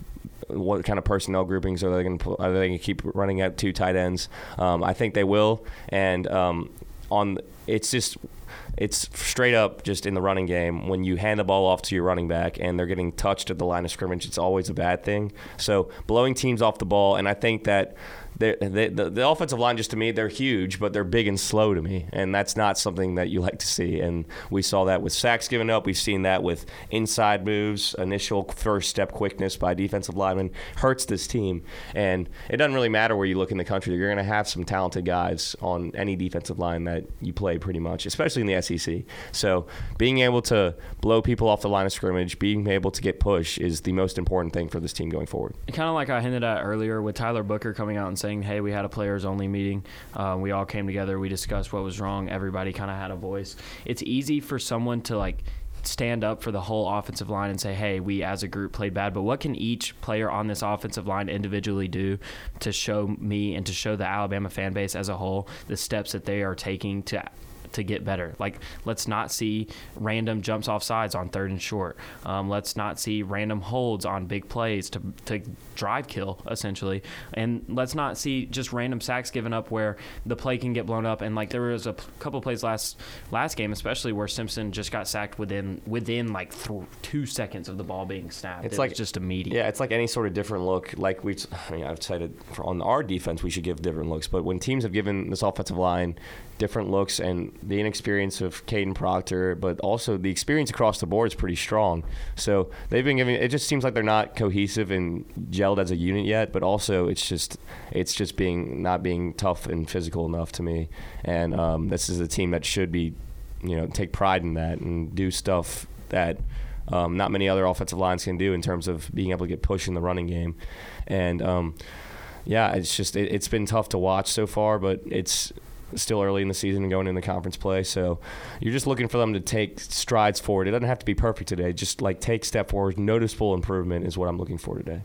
– what kind of personnel groupings are they going to are they going to keep running at two tight ends? Um, I think they will. And um, on – it's just – it's straight up just in the running game. When you hand the ball off to your running back and they're getting touched at the line of scrimmage, it's always a bad thing. So blowing teams off the ball, and I think that they, the, the offensive line, just to me, they're huge, but they're big and slow to me, and that's not something that you like to see. And we saw that with sacks given up. We've seen that with inside moves, initial first step quickness by defensive linemen hurts this team. And it doesn't really matter where you look in the country. You're going to have some talented guys on any defensive line that you play pretty much, especially in the S E C. So being able to blow people off the line of scrimmage, being able to get push is the most important thing for this team going forward. Kind of like I hinted at earlier with Tyler Booker coming out and saying, hey, we had a players-only meeting. Uh, we all came together. We discussed what was wrong. Everybody kind of had a voice. It's easy for someone to, like, stand up for the whole offensive line and say, hey, we as a group played bad, but what can each player on this offensive line individually do to show me and to show the Alabama fan base as a whole the steps that they are taking to to get better? Like, let's not see random jumps off sides on third and short. Um, let's not see random holds on big plays to to drive kill, essentially. And let's not see just random sacks given up where the play can get blown up. And, like, there was a p- couple plays last last game, especially where Simpson just got sacked within, within like, th- two seconds of the ball being snapped. It's it like was just immediate. Yeah, it's like any sort of different look. Like we, I mean, I've cited for, on our defense, we should give different looks. But when teams have given this offensive line different looks, and the inexperience of Caden Proctor, but also the experience across the board is pretty strong. So they've been giving. It just seems like they're not cohesive and gelled as a unit yet. But also, it's just it's just being not being tough and physical enough to me. And um, this is a team that should be, you know, take pride in that and do stuff that um, not many other offensive lines can do in terms of being able to get push in the running game. And um, yeah, it's just it, it's been tough to watch so far, but it's still early in the season and going into conference play. So you're just looking for them to take strides forward. It doesn't have to be perfect today. Just like take step forward. Noticeable improvement is what I'm looking for today.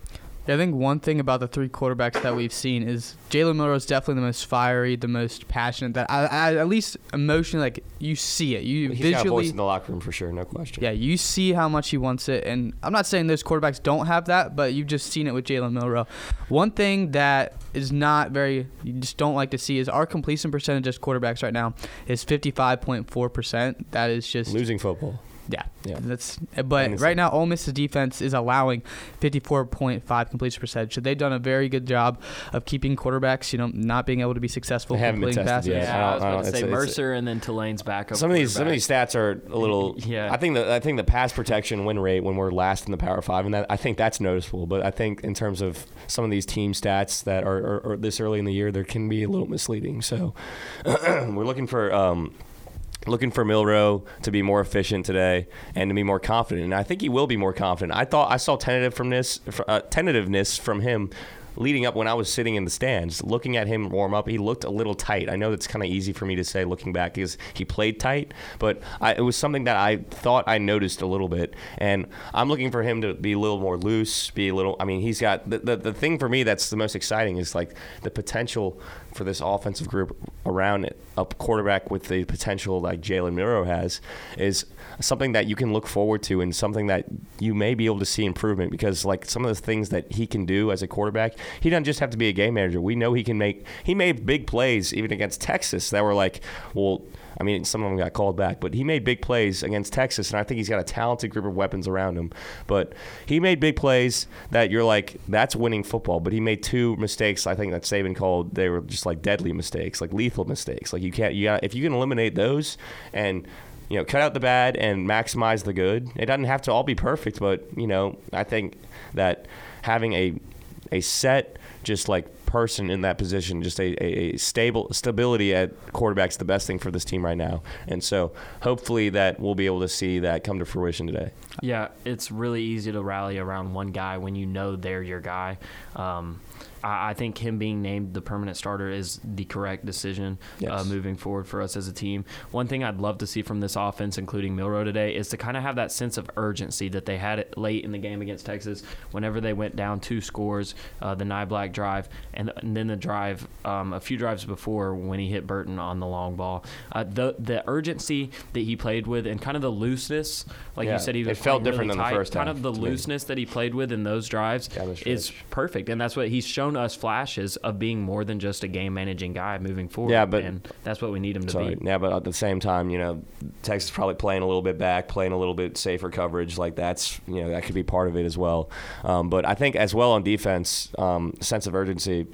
I think one thing about the three quarterbacks that we've seen is Jalen Milroe is definitely the most fiery, the most passionate. That I, I, at least emotionally, like you see it. You He's visually, got a voice in the locker room for sure, no question. Yeah, you see how much he wants it, and I'm not saying those quarterbacks don't have that, but you've just seen it with Jalen Milroe. One thing that is not very, you just don't like to see is our completion percentage as quarterbacks right now is fifty-five point four percent. That is just Losing football. Yeah, Yeah. that's. But right now, Ole Miss's defense is allowing fifty-four point five completion percentage. So they've done a very good job of keeping quarterbacks, you know, not being able to be successful They haven't been completing tested passes. yet. Yeah, I was I about don't- to say it's- it's- Mercer and then Tulane's backup. Some of these some of quarterback. these stats are a little. Yeah. I think the I think the pass protection win rate when we're last in the Power Five, and that I think that's noticeable. But I think in terms of some of these team stats that are, are, are this early in the year, there can be a little misleading. So we're looking for. Um, Looking for Milroe to be more efficient today and to be more confident, and I think he will be more confident. I thought I saw tentative from this, uh, tentativeness from him leading up when I was sitting in the stands, looking at him warm up. He looked a little tight. I know that's kind of easy for me to say looking back because he played tight, but I, it was something that I thought I noticed a little bit, and I'm looking for him to be a little more loose, be a little. I mean, he's got the the, the thing for me that's the most exciting is like the potential for this offensive group around it, a quarterback with the potential like Jalen Milroe has, is something that you can look forward to and something that you may be able to see improvement because like some of the things that he can do as a quarterback, he doesn't just have to be a game manager. We know he can make, he made big plays even against Texas that were like, well, I mean, some of them got called back, but he made big plays against Texas, and I think he's got a talented group of weapons around him. But he made big plays that you're like, that's winning football. But he made two mistakes, I think that Saban called, they were just like deadly mistakes, like lethal mistakes. Like you can't, you got, if you can eliminate those and, you know, cut out the bad and maximize the good, it doesn't have to all be perfect, but, you know, I think that having a a set, just like person in that position, just a, a, a stable stability at quarterback's the best thing for this team right now. And so hopefully that we'll be able to see that come to fruition today. Yeah, it's really easy to rally around one guy when you know they're your guy. Um, I, I think him being named the permanent starter is the correct decision Yes. uh, moving forward for us as a team. One thing I'd love to see from this offense, including Milroe today, is to kind of have that sense of urgency that they had it late in the game against Texas whenever they went down two scores, uh, the Niblack drive, and, and then the drive um, a few drives before when he hit Burton on the long ball. Uh, the the urgency that he played with and kind of the looseness, like Yeah, you said, he was it felt playing different really than the tight, first kind half of the to me. looseness that he played with in those drives Down the stretch. is perfect, and that's what he's shown us flashes of being more than just a game managing guy moving forward. Yeah, but- and that's what we need him to Sorry. be. Yeah, but at the same time, you know, Texas probably playing a little bit back, playing a little bit safer coverage. Like that's, you know, that could be part of it as well. Um, but I think as well on defense, um, sense of urgency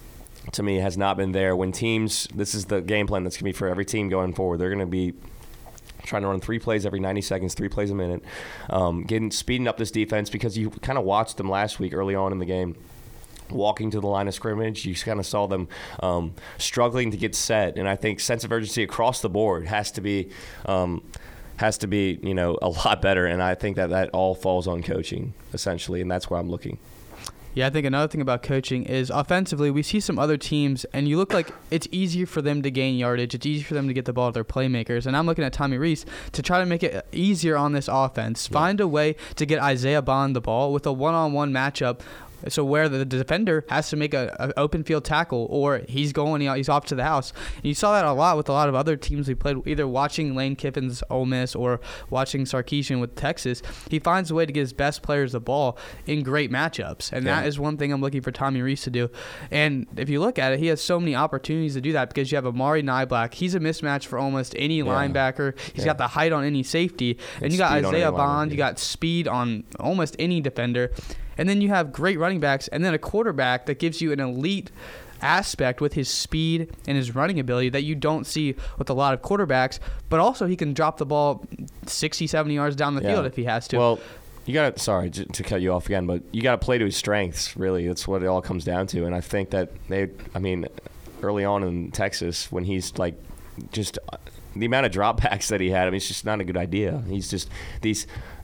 to me has not been there. When teams, this is the game plan that's going to be for every team going forward. They're going to be trying to run three plays every ninety seconds, three plays a minute, um, getting speeding up this defense because you kind of watched them last week early on in the game. Walking to the line of scrimmage, you kind of saw them um, struggling to get set, and I think sense of urgency across the board has to be um, has to be you know a lot better, and I think that that all falls on coaching essentially, and that's where I'm looking. Yeah, I think another thing about coaching is offensively, we see some other teams, and you look like it's easier for them to gain yardage. It's easier for them to get the ball to their playmakers. And I'm looking at Tommy Rees to try to make it easier on this offense. Yeah. Find a way to get Isaiah Bond the ball with a one-on-one matchup. So where the defender has to make a, a open field tackle, or he's going, he's off to the house. And you saw that a lot with a lot of other teams we played, either watching Lane Kiffin's Ole Miss or watching Sarkisian with Texas. He finds a way to get his best players the ball in great matchups, and Yeah. that is one thing I'm looking for Tommy Rees to do. And if you look at it, he has so many opportunities to do that because you have Amari Niblack. He's a mismatch for almost any Yeah. linebacker. He's Yeah. got the height on any safety, and And you got speed on Isaiah any linebacker, Bond. You yeah. got speed on almost any defender. And then you have great running backs, and then a quarterback that gives you an elite aspect with his speed and his running ability that you don't see with a lot of quarterbacks. But also he can drop the ball sixty, seventy yards down the Yeah. field if he has to. Well, you got to, sorry j- to cut you off again, but you got to play to his strengths, really. That's what it all comes down to. And I think that they, I mean, early on in Texas, when he's like just uh, the amount of dropbacks that he had, I mean, it's just not a good idea. He's just these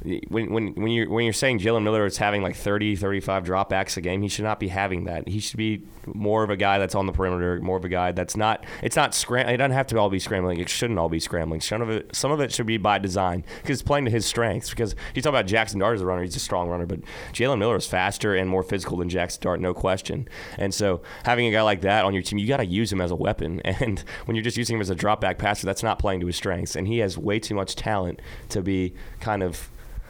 when when when you're when you're saying Jalen Miller is having like thirty, thirty-five dropbacks a game, he should not be having that. He should be more of a guy that's on the perimeter, more of a guy that's not. It's not scram. It doesn't have to all be scrambling. It shouldn't all be scrambling. Some of it, some of it should be by design because it's playing to his strengths. Because you talk about Jackson Dart as a runner, he's a strong runner, but Jalen Miller is faster and more physical than Jackson Dart, no question. And so having a guy like that on your team, you got to use him as a weapon. And when you're just using him as a drop back passer, that's not playing to his strengths. And he has way too much talent to be kind of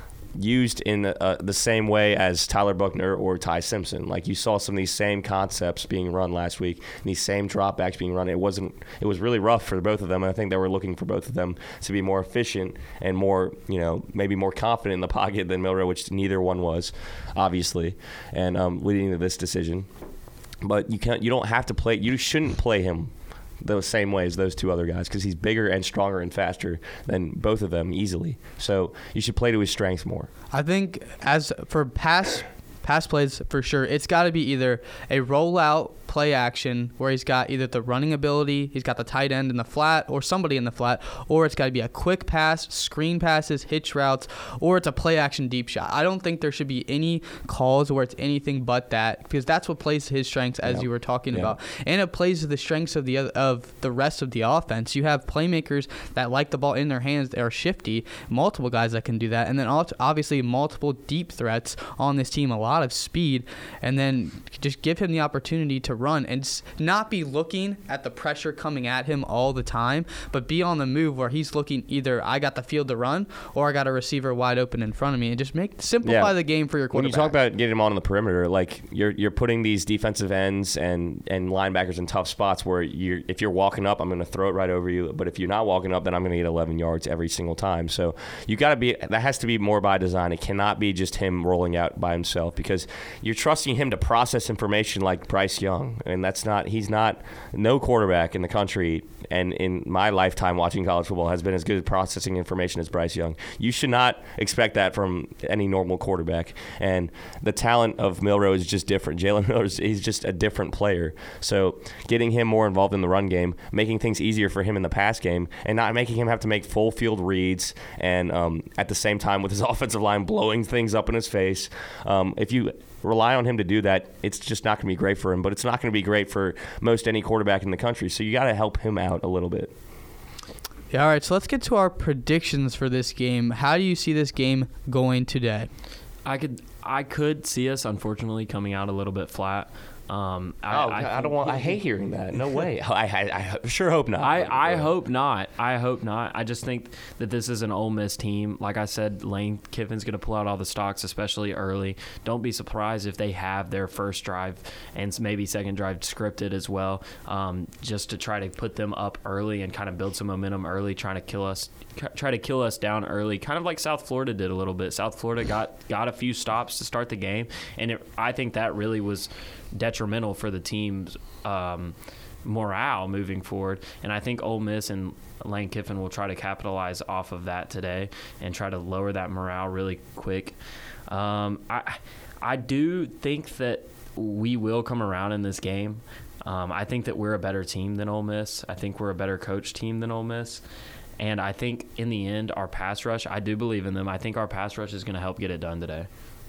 used in uh, the same way as Tyler Buchner or Ty Simpson. Like you saw some of these same concepts being run last week, and these same dropbacks being run. It wasn't. It was really rough for both of them, and I think they were looking for both of them to be more efficient and more, you know, maybe more confident in the pocket than Milroe, which neither one was, obviously, and um, leading to this decision. But you can't. You don't have to play. You shouldn't play him the same way as those two other guys because he's bigger and stronger and faster than both of them easily. So you should play to his strengths more. I think as for pass pass plays, for sure, it's got to be either a rollout play action where he's got either the running ability, he's got the tight end in the flat or somebody in the flat, or it's got to be a quick pass, screen passes, hitch routes, or it's a play action deep shot. I don't think there should be any calls where it's anything but that because that's what plays to his strengths as yep. you were talking yep. about. And it plays to the strengths of the other, of the rest of the offense. You have playmakers that like the ball in their hands, that are shifty, multiple guys that can do that, and then obviously multiple deep threats on this team, a lot of speed, and then just give him the opportunity to run and not be looking at the pressure coming at him all the time, but be on the move where he's looking either I got the field to run or I got a receiver wide open in front of me, and just make simplify yeah. the game for your quarterback. When you talk about getting him on the perimeter, like you're you're putting these defensive ends and, and linebackers in tough spots where you're if you're walking up, I'm going to throw it right over you, but if you're not walking up, then I'm going to get eleven yards every single time. So you got to be that has to be more by design. It cannot be just him rolling out by himself because you're trusting him to process information like Bryce Young. And that's not, he's not, no quarterback in the country and in my lifetime watching college football has been as good at processing information as Bryce Young. You should not expect that from any normal quarterback. And the talent of Milroe is just different. Jalen Miller, he's just a different player. So getting him more involved in the run game, making things easier for him in the pass game, and not making him have to make full field reads and um, at the same time with his offensive line blowing things up in his face. Um, if you rely on him to do that, it's just not going to be great for him, but it's not going to be great for most any quarterback in the country. So you got to help him out a little bit. Yeah, all right, so let's get to our predictions for this game. How do you see this game going today? I could I could see us, unfortunately, coming out a little bit flat. Um, I, oh, I, I don't want. I hate hearing that. No way. I, I, I sure hope not. I, I hope not. I hope not. I just think that this is an Ole Miss team. Like I said, Lane Kiffin's going to pull out all the stocks, especially early. Don't be surprised if they have their first drive and maybe second drive scripted as well, um, just to try to put them up early and kind of build some momentum early, trying to kill us, try to kill us down early, kind of like South Florida did a little bit. South Florida got got a few stops to start the game, and it, I think that really was detrimental for the team's um, morale moving forward. And I think Ole Miss and Lane Kiffin will try to capitalize off of that today and try to lower that morale really quick. Um, I I do think that we will come around in this game. Um, I think that we're a better team than Ole Miss. I think we're a better coach team than Ole Miss. And I think in the end, our pass rush, I do believe in them. I think our pass rush is going to help get it done today.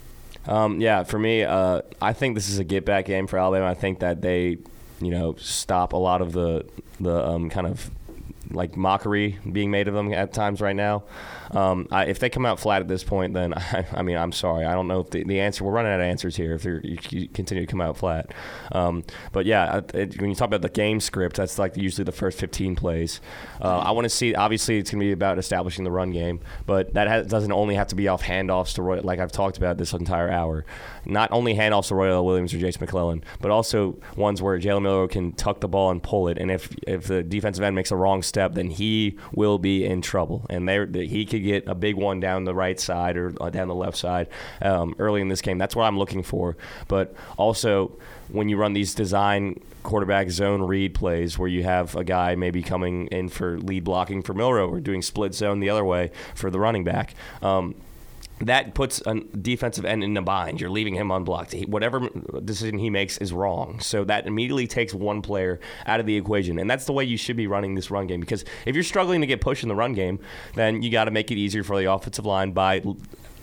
Um, yeah, for me, uh, I think this is a get-back game for Alabama. I think that they, you know, stop a lot of the the um, kind of like mockery being made of them at times right now. Um, I, if they come out flat at this point, then I, I mean, I'm sorry. I don't know if the, the answer. We're running out of answers here if you, you continue to come out flat. Um, but yeah, it, when you talk about the game script, that's like usually the first fifteen plays. Uh, I want to see. Obviously, it's going to be about establishing the run game, but that has, doesn't only have to be off handoffs to Roy, like I've talked about this entire hour. Not only handoffs to Royal Williams or Jace McClellan, but also ones where Jalen Miller can tuck the ball and pull it. And if if the defensive end makes a wrong step, then he will be in trouble. And there he could get a big one down the right side or down the left side um, early in this game. That's what I'm looking for. But also, when you run these design quarterback zone read plays where you have a guy maybe coming in for lead blocking for Milroe or doing split zone the other way for the running back, um, that puts a defensive end in a bind. You're leaving him unblocked. He, whatever decision he makes is wrong. So that immediately takes one player out of the equation. And that's the way you should be running this run game. Because if you're struggling to get push in the run game, then you got to make it easier for the offensive line by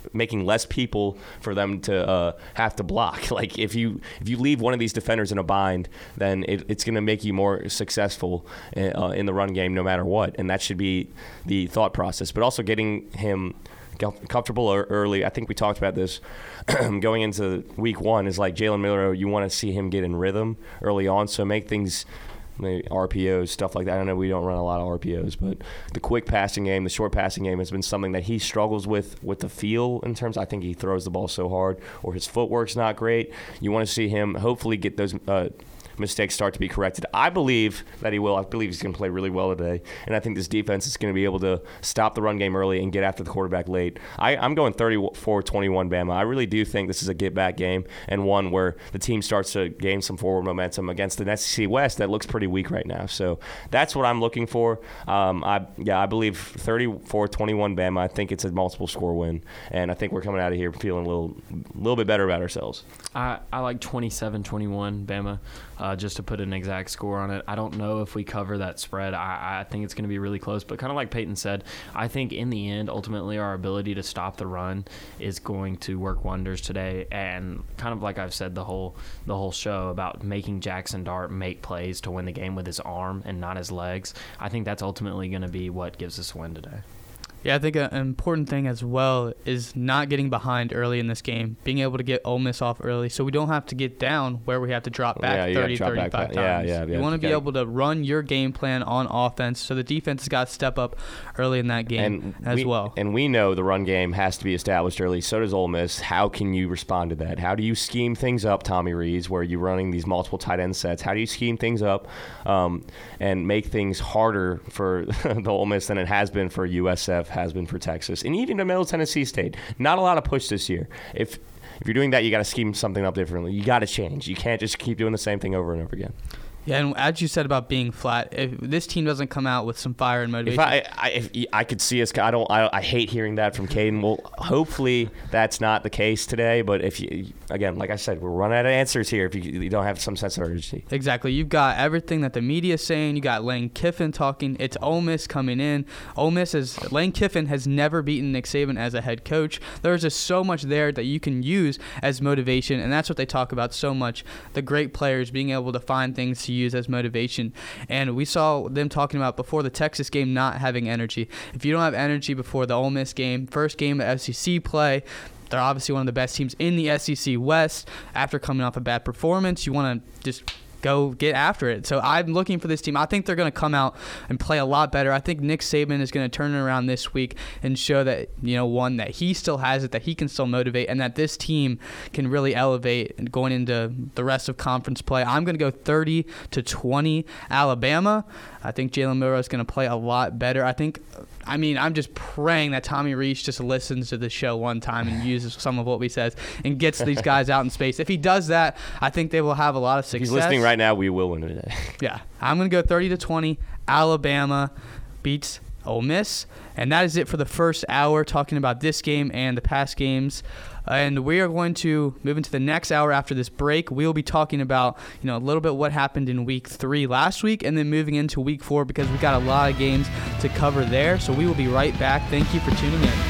making less people for them to uh, have to block. Like if you if you leave one of these defenders in a bind, then it, it's going to make you more successful in, uh, in the run game no matter what, and that should be the thought process. But also getting him comfortable early. I think we talked about this going into week one is like Jalen Milroe, you want to see him get in rhythm early on, so make things maybe R P Os, stuff like that. I don't know, we don't run a lot of R P Os, but the quick passing game, the short passing game has been something that he struggles with with the feel in terms. I think he throws the ball so hard or his footwork's not great. You want to see him hopefully get those uh, mistakes start to be corrected. I believe that he will. I believe he's going to play really well today, and I think this defense is going to be able to stop the run game early and get after the quarterback late. I, I'm going thirty-four twenty-one Bama. I really do think this is a get-back game and one where the team starts to gain some forward momentum against an S E C West that looks pretty weak right now. So that's what I'm looking for. Um, I yeah, I believe thirty-four twenty-one Bama. I think it's a multiple-score win, and I think we're coming out of here feeling a little, little bit better about ourselves. I, I like twenty-seven twenty-one Bama. Uh, just to put an exact score on it. I don't know if we cover that spread. I, I think it's going to be really close. But kind of like Peyton said, I think in the end, ultimately, our ability to stop the run is going to work wonders today. And kind of like I've said the whole the whole show about making Jackson Dart make plays to win the game with his arm and not his legs, I think that's ultimately going to be what gives us a win today. Yeah, I think an important thing as well is not getting behind early in this game, being able to get Ole Miss off early so we don't have to get down where we have to drop back yeah, thirty, drop thirty-five back, times. Yeah, yeah, yeah. You want to be gotta, able to run your game plan on offense, so the defense has got to step up early in that game and as we, well. And we know the run game has to be established early. So does Ole Miss. How can you respond to that? How do you scheme things up, Tommy Rees, where you're running these multiple tight end sets? How do you scheme things up um, and make things harder for the Ole Miss than it has been for U S F, has been for Texas? And even to Middle Tennessee State. Not a lot of push this year. If if you're doing that, you got to scheme something up differently. You got to change. You can't just keep doing the same thing over and over again. Yeah, and as you said about being flat, if this team doesn't come out with some fire and motivation. If I, I, if I could see us, I don't. I, I hate hearing that from Caden. Well, hopefully that's not the case today. But if you, again, like I said, we're running out of answers here. If you, you don't have some sense of urgency. Exactly. You've got everything that the media is saying. You got Lane Kiffin talking. It's Ole Miss coming in. Ole Miss is Lane Kiffin has never beaten Nick Saban as a head coach. There's just so much there that you can use as motivation, and that's what they talk about so much. The great players being able to find things to use as motivation. And we saw them talking about before the Texas game not having energy. If you don't have energy before the Ole Miss game, first game of S E C play, they're obviously one of the best teams in the S E C West. After coming off a bad performance, you want to just go get after it. So I'm looking for this team. I think they're going to come out and play a lot better. I think Nick Saban is going to turn it around this week and show that, you know, one, that he still has it, that he can still motivate, and that this team can really elevate going into the rest of conference play. I'm going to go thirty to twenty Alabama. I think Jalen Milroe is going to play a lot better. I think, I mean, I'm just praying that Tommy Rees just listens to the show one time and uses some of what we says and gets these guys out in space. If he does that, I think they will have a lot of success. If he's listening right now, we will win today. Yeah. I'm going to go thirty to twenty. Alabama beats Ole Miss. And that is it for the first hour, talking about this game and the past games. And we are going to move into the next hour after this break. We'll be talking about, you know, a little bit what happened in week three last week, and then moving into week four because we've got a lot of games to cover there. So we will be right back. Thank you for tuning in.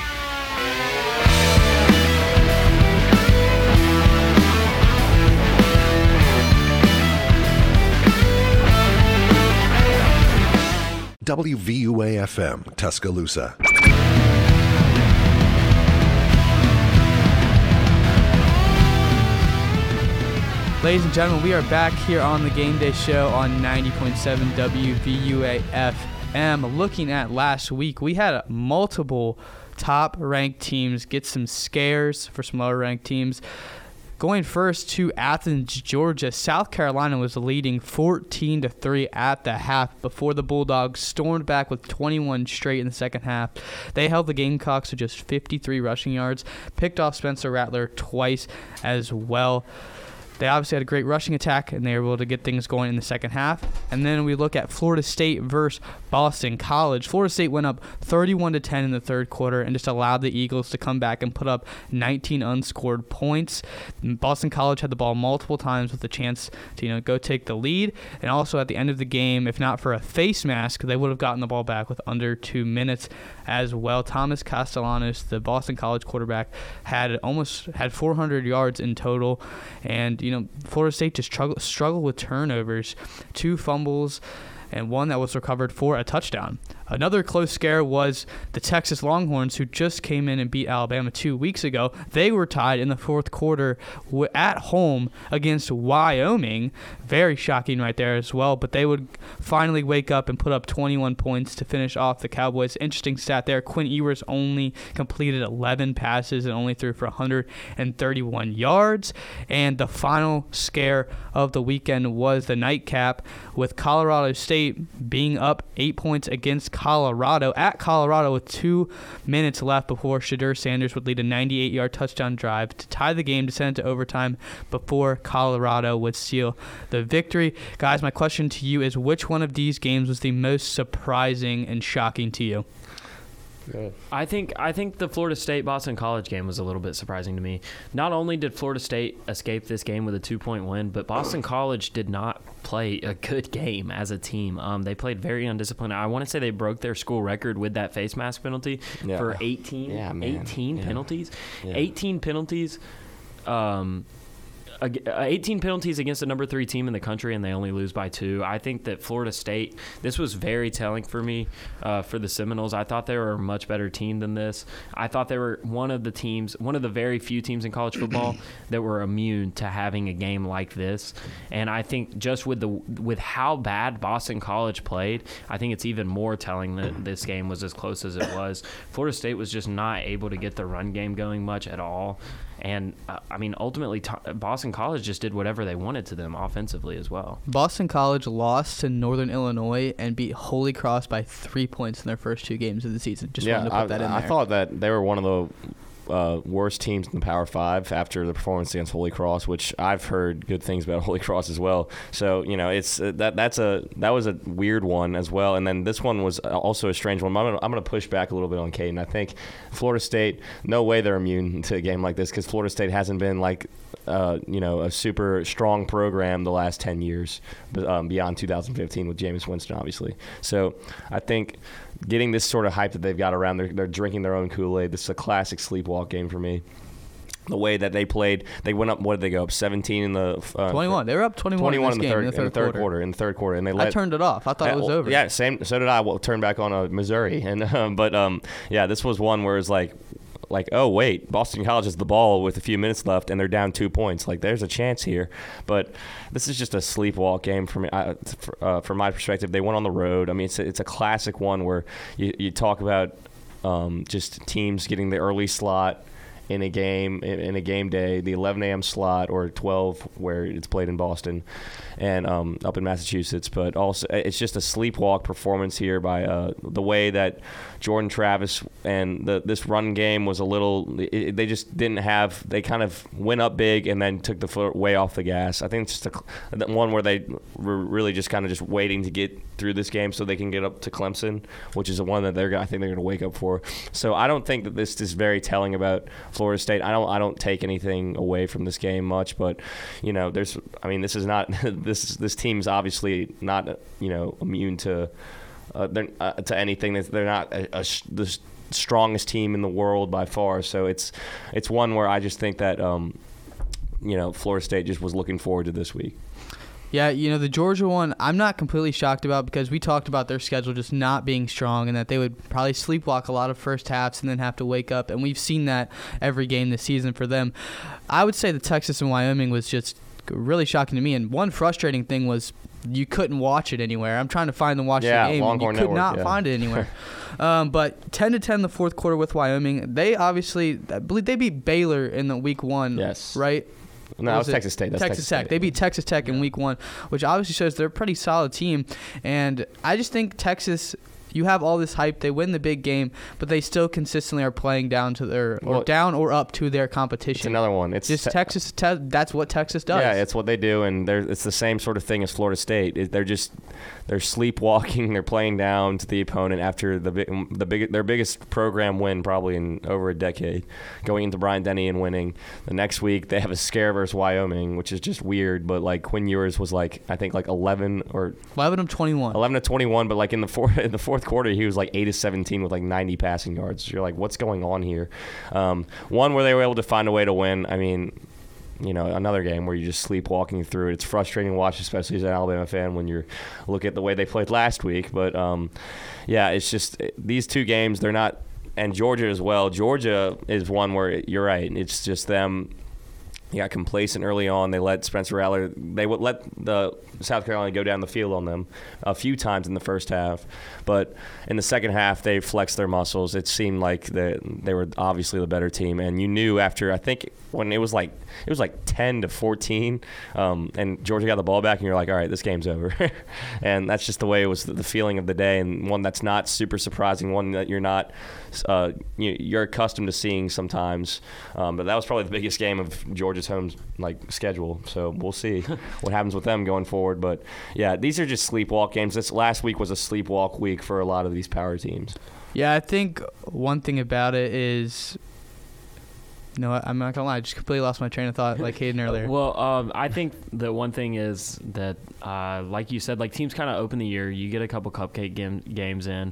W V U A F M, Tuscaloosa. Ladies and gentlemen, we are back here on the Game Day Show on ninety point seven W V U A F M. Looking at last week, we had multiple top-ranked teams get some scares for some lower-ranked teams. Going first to Athens, Georgia, South Carolina was leading fourteen to three at the half before the Bulldogs stormed back with twenty-one straight in the second half. They held the Gamecocks to just fifty-three rushing yards, picked off Spencer Rattler twice as well. They obviously had a great rushing attack, and they were able to get things going in the second half. And then we look at Florida State versus Boston College. Florida State went up thirty-one to ten in the third quarter and just allowed the Eagles to come back and put up nineteen unscored points. Boston College had the ball multiple times with a chance to, you know, go take the lead. And also at the end of the game, if not for a face mask, they would have gotten the ball back with under two minutes as well. Thomas Castellanos, the Boston College quarterback, had almost had four hundred yards in total. And, you know, Florida State just struggled, struggled with turnovers, two fumbles, and one that was recovered for a touchdown. Another close scare was the Texas Longhorns, who just came in and beat Alabama two weeks ago. They were tied in the fourth quarter at home against Wyoming. Very shocking right there as well, but they would finally wake up and put up twenty-one points to finish off the Cowboys. Interesting stat there. Quinn Ewers only completed eleven passes and only threw for one hundred thirty-one yards. And the final scare of the weekend was the nightcap, with Colorado State being up eight points against Colorado at Colorado with two minutes left before Shedeur Sanders would lead a ninety-eight-yard touchdown drive to tie the game to send it to overtime before Colorado would seal the victory. Guys, my question to you is, which one of these games was the most surprising and shocking to you? I think I think the Florida State-Boston College game was a little bit surprising to me. Not only did Florida State escape this game with a two-point win, but Boston College did not play a good game as a team. Um, they played very undisciplined. I want to say they broke their school record with that face mask penalty yeah. for eighteen, yeah, eighteen yeah. penalties. Yeah. eighteen penalties. Um, eighteen penalties against the number three team in the country, and they only lose by two. I think that Florida State, this was very telling for me uh, for the Seminoles. I thought they were a much better team than this. I thought they were one of the teams, one of the very few teams in college football that were immune to having a game like this. And I think just with the with how bad Boston College played, I think it's even more telling that this game was as close as it was. Florida State was just not able to get the run game going much at all. And, uh, I mean, ultimately, t- Boston College just did whatever they wanted to them offensively as well. Boston College lost to Northern Illinois and beat Holy Cross by three points in their first two games of the season. Just yeah, wanted to put I, that in I there. thought that they were one of the uh, worst teams in the Power Five after the performance against Holy Cross, which I've heard good things about Holy Cross as well. So, you know, it's uh, that that's a that was a weird one as well. And then this one was also a strange one. I'm gonna, I'm going to push back a little bit on Caden. I think Florida State, no way they're immune to a game like this, because Florida State hasn't been like uh, you know, a super strong program the last ten years, um, beyond two thousand fifteen with Jameis Winston, obviously. So I think getting this sort of hype that they've got around, they're, they're drinking their own Kool-Aid. This is a classic sleepwalk game for me. The way that they played, they went up. What did they go up? seventeen in the uh, twenty-one. They were up twenty-one. twenty-one in, in, the game, third, in the third, in the third quarter. quarter. In the third quarter, and they let, I turned it off. I thought yeah, it was over. Yeah, same. So did I. Well, turned back on uh, Missouri, and um, but um, yeah, this was one where it's like, like oh wait, Boston College has the ball with a few minutes left, and they're down two points. Like there's a chance here, but this is just a sleepwalk game for me. I, for, uh, from my perspective, they went on the road. I mean, it's a, it's a classic one where you you talk about um, just teams getting the early slot in a game, in a game day, the eleven a.m. slot, or twelve where it's played in Boston and um, up in Massachusetts. But also, it's just a sleepwalk performance here by uh, the way that Jordan Travis and the, this run game was a little, it, they just didn't have, they kind of went up big and then took the foot way off the gas. I think it's just a, one where they were really just kind of just waiting to get through this game so they can get up to Clemson, which is the one that they're, I think they're going to wake up for. So I don't think that this is very telling about Florida State. I don't I don't take anything away from this game much, but you know, there's I mean, this is not this this team's obviously not, you know, immune to uh, they're, uh, to anything. They're not a, a, the strongest team in the world by far. So it's it's one where I just think that um, you know, Florida State just was looking forward to this week. Yeah, you know, the Georgia one, I'm not completely shocked about, because we talked about their schedule just not being strong and that they would probably sleepwalk a lot of first halves and then have to wake up, and we've seen that every game this season for them. I would say the Texas and Wyoming was just really shocking to me, and one frustrating thing was you couldn't watch it anywhere. I'm trying to find and watch yeah, the game, and you could Network, not yeah. find it anywhere. um, but ten to ten the fourth quarter with Wyoming. They obviously, I believe they beat Baylor in the week one, yes. right? No, it was Texas State. That's Texas, Texas Tech. State. They beat Texas Tech in week one, which obviously shows they're a pretty solid team. And I just think Texas, you have all this hype. They win the big game, but they still consistently are playing down to their or Well, down or up to their competition. It's another one. It's just te- Texas. Te- that's what Texas does. Yeah, it's what they do, and they're, it's the same sort of thing as Florida State. It, they're just they're sleepwalking. They're playing down to the opponent after the big, the big their biggest program win probably in over a decade, going into Bryant-Denny and winning. The next week they have a scare versus Wyoming, which is just weird. But like Quinn Ewers was like I think like eleven or eleven of twenty-one. eleven to twenty-one, but like in the fourth in the fourth quarter he was like eight of seventeen with like ninety passing yards. So you're like, what's going on here? Um, one where they were able to find a way to win. I mean, you know, another game where you're just sleepwalking through it. It's frustrating to watch, especially as an Alabama fan, when you look at the way they played last week. But um, yeah, it's just these two games. They're not, and Georgia as well. Georgia is one where you're right. It's just them. They got complacent early on. They let Spencer Rattler, they would let the South Carolina go down the field on them a few times in the first half. But in the second half, they flexed their muscles. It seemed like they, they were obviously the better team. And you knew after, I think, when it was like it was like ten to fourteen, um, and Georgia got the ball back, and you're like, all right, this game's over. And that's just the way it was, the feeling of the day, and one that's not super surprising, one that you're not uh, you, you're accustomed to seeing sometimes. Um, but that was probably the biggest game of Georgia's home like schedule. So we'll see what happens with them going forward. But yeah, these are just sleepwalk games. This last week was a sleepwalk week for a lot of these power teams. Yeah, I think one thing about it is, you know what, I'm not gonna lie, I just completely lost my train of thought, like Hayden earlier. Well, um, I think the one thing is that, uh, like you said, like teams kind of open the year. You get a couple cupcake game, games in,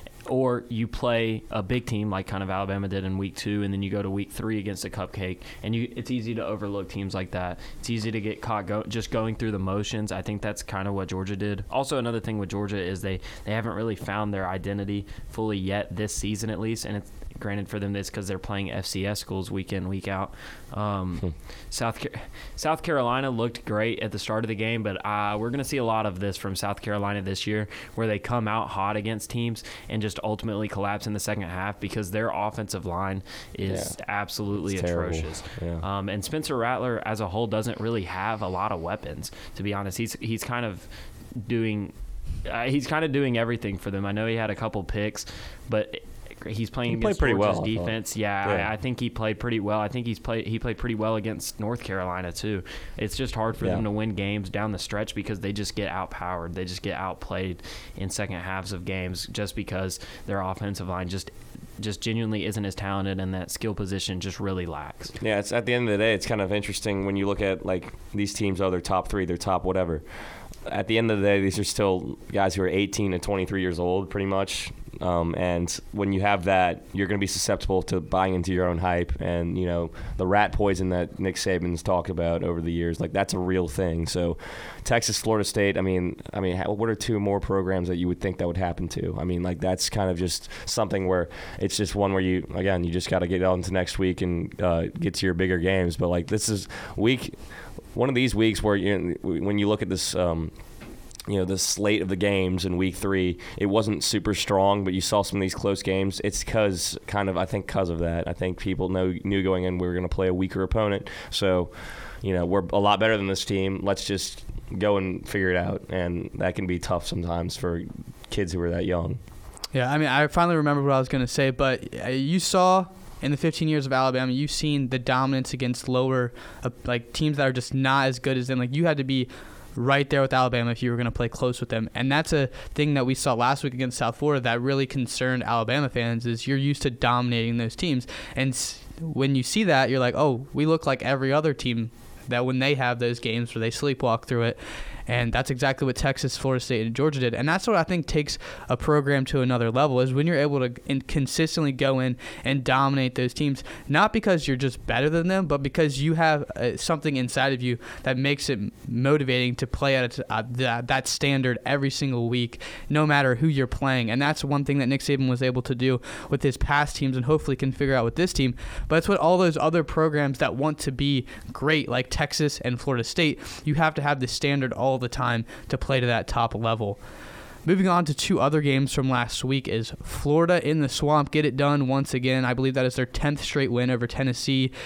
or you play a big team like kind of Alabama did in week two, and then you go to week three against a cupcake, and you it's easy to overlook teams like that. It's easy to get caught go, just going through the motions. I think that's kind of what Georgia did. Also, another thing with Georgia is they, they haven't really found their identity fully yet this season, at least, and it's granted for them this because they're playing F C S schools week in, week out. Um, Hmm. South South Carolina looked great at the start of the game, but uh, we're going to see a lot of this from South Carolina this year, where they come out hot against teams and just ultimately collapse in the second half because their offensive line is Yeah. absolutely It's terrible. atrocious. Yeah. Um, and Spencer Rattler, as a whole, doesn't really have a lot of weapons. To be honest, he's he's kind of doing uh, he's kind of doing everything for them. I know he had a couple picks, but he's playing He played against pretty Georgia's well, I thought. defense. Yeah, Yeah. I, I think he played pretty well. I think he's played he played pretty well against North Carolina too. It's just hard for Yeah. them to win games down the stretch because they just get outpowered. They just get outplayed in second halves of games just because their offensive line just just genuinely isn't as talented, and that skill position just really lacks. Yeah, it's at the end of the day, it's kind of interesting when you look at like these teams. Oh, they're top three, they're top whatever. At the end of the day, these are still guys who are eighteen to twenty-three years old, pretty much. Um, and when you have that, you're going to be susceptible to buying into your own hype. And, you know, the rat poison that Nick Saban's talked about over the years, like that's a real thing. So Texas, Florida State, I mean, I mean, what are two more programs that you would think that would happen to? I mean, like that's kind of just something where it's just one where you, again, you just got to get on to next week and uh, get to your bigger games. But like this is week, one of these weeks where you, when you look at this, um, you know, the slate of the games in week three, it wasn't super strong, but you saw some of these close games. It's because, kind of, I think because of that. I think people know, knew going in we were going to play a weaker opponent. So, you know, we're a lot better than this team. Let's just go and figure it out. And that can be tough sometimes for kids who are that young. Yeah, I mean, I finally remember what I was going to say, but uh, you saw in the fifteen years of Alabama, you've seen the dominance against lower, uh, like, teams that are just not as good as them. Like, you had to be right there with Alabama if you were going to play close with them. And that's a thing that we saw last week against South Florida that really concerned Alabama fans, is you're used to dominating those teams. And when you see that, you're like, oh, we look like every other team that when they have those games where they sleepwalk through it. And that's exactly what Texas, Florida State, and Georgia did. And that's what I think takes a program to another level, is when you're able to in consistently go in and dominate those teams, not because you're just better than them, but because you have uh, something inside of you that makes it motivating to play at a, uh, that, that standard every single week, no matter who you're playing. And that's one thing that Nick Saban was able to do with his past teams, and hopefully can figure out with this team. But it's what all those other programs that want to be great, like Texas and Florida State, you have to have the standard all the time to play to that top level. Moving on to two other games from last week is Florida in the Swamp. Get it done once again. I believe that is their tenth straight win over Tennessee.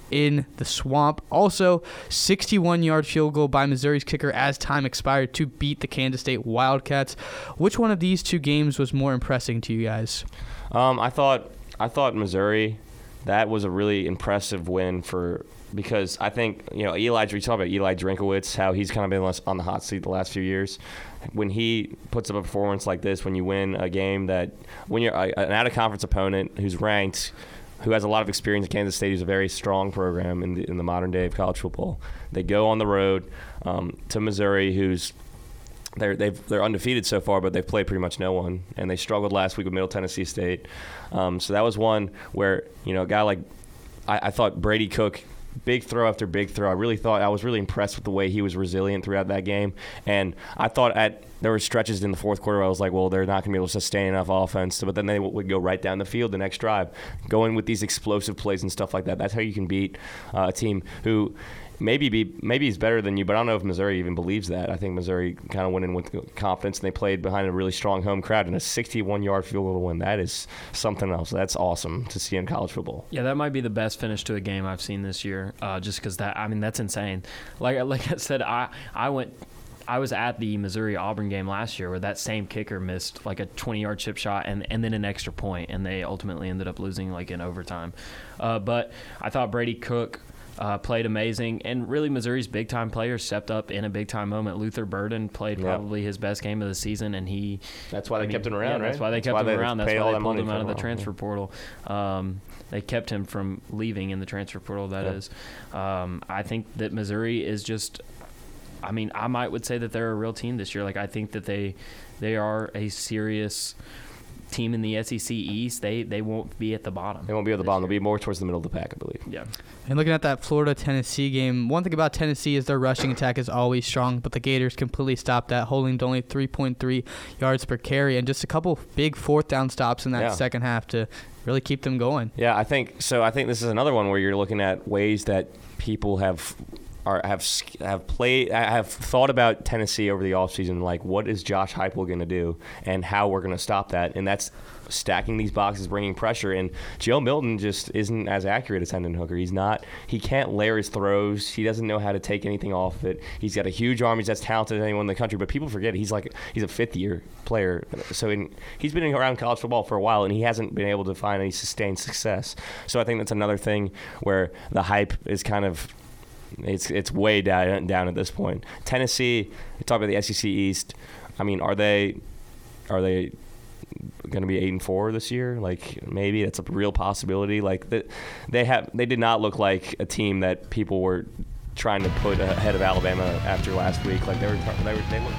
in the Swamp. Also, sixty-one-yard field goal by Missouri's kicker as time expired to beat the Kansas State Wildcats. Which one of these two games was more impressive to you guys? Um, I thought I thought Missouri, that was a really impressive win for because I think, you know, Eli, we talk about Eli Drinkowitz, how he's kind of been on the hot seat the last few years. When he puts up a performance like this, when you win a game that, when you're a, an out-of-conference opponent who's ranked, who has a lot of experience at Kansas State, who's a very strong program in the, in the modern day of college football, they go on the road um, to Missouri, who's They're they've they're undefeated so far, but they've played pretty much no one, and they struggled last week with Middle Tennessee State. Um, so that was one where, you know, a guy like I, I thought Brady Cook, big throw after big throw. I really thought I was really impressed with the way he was resilient throughout that game, and I thought at there were stretches in the fourth quarter where I was like, well, they're not going to be able to sustain enough offense, but then they would go right down the field the next drive, going with these explosive plays and stuff like that. That's how you can beat uh, a team who. Maybe be maybe he's better than you, but I don't know if Missouri even believes that. I think Missouri kind of went in with confidence, and they played behind a really strong home crowd, and a sixty-one-yard field goal to win. That is something else. That's awesome to see in college football. Yeah, that might be the best finish to a game I've seen this year, uh, just because that, I mean, that's insane. Like like I said, I, I went – I was at the Missouri-Auburn game last year where that same kicker missed like a twenty-yard chip shot and, and then an extra point, and they ultimately ended up losing like in overtime. Uh, but I thought Brady Cook – Uh, played amazing, and really Missouri's big-time players stepped up in a big-time moment. Luther Burden played yep. probably his best game of the season, and he that's why they I mean, kept him around, yeah, right? That's why they that's kept why him they around. That's why they pulled him out of the him transfer yeah. portal. Um, they kept him from leaving in the transfer portal, that yep. is. Um, I think that Missouri is just – I mean, I might would say that they're a real team this year. Like, I think that they they are a serious – team in the S E C East. They they won't be at the bottom. They won't be at the bottom. They'll be more towards the middle of the pack, I believe. Yeah. And looking at that Florida-Tennessee game, one thing about Tennessee is their rushing attack is always strong, but the Gators completely stopped that, holding to only three point three yards per carry, and just a couple big fourth down stops in that yeah. second half to really keep them going. Yeah, I think so. I think this is another one where you're looking at ways that people have are have have played have thought about Tennessee over the offseason, like what is Josh Heupel going to do and how we're going to stop that, and that's stacking these boxes, bringing pressure. And Joe Milton just isn't as accurate as Hendon Hooker. He's not. He can't layer his throws. He doesn't know how to take anything off of it. He's got a huge arm. He's as talented as anyone in the country. But people forget he's like he's a fifth-year player. So in, he's been around college football for a while, and he hasn't been able to find any sustained success. So I think that's another thing where the hype is kind of it's it's way down down at this point. Tennessee, we talk about the S E C East. I mean, are they are they going to be eight and four this year? Like maybe that's a real possibility. Like the, they have they did not look like a team that people were trying to put ahead of Alabama after last week. Like they were they were they looked.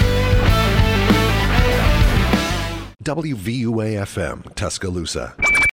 W V U A F M, Tuscaloosa.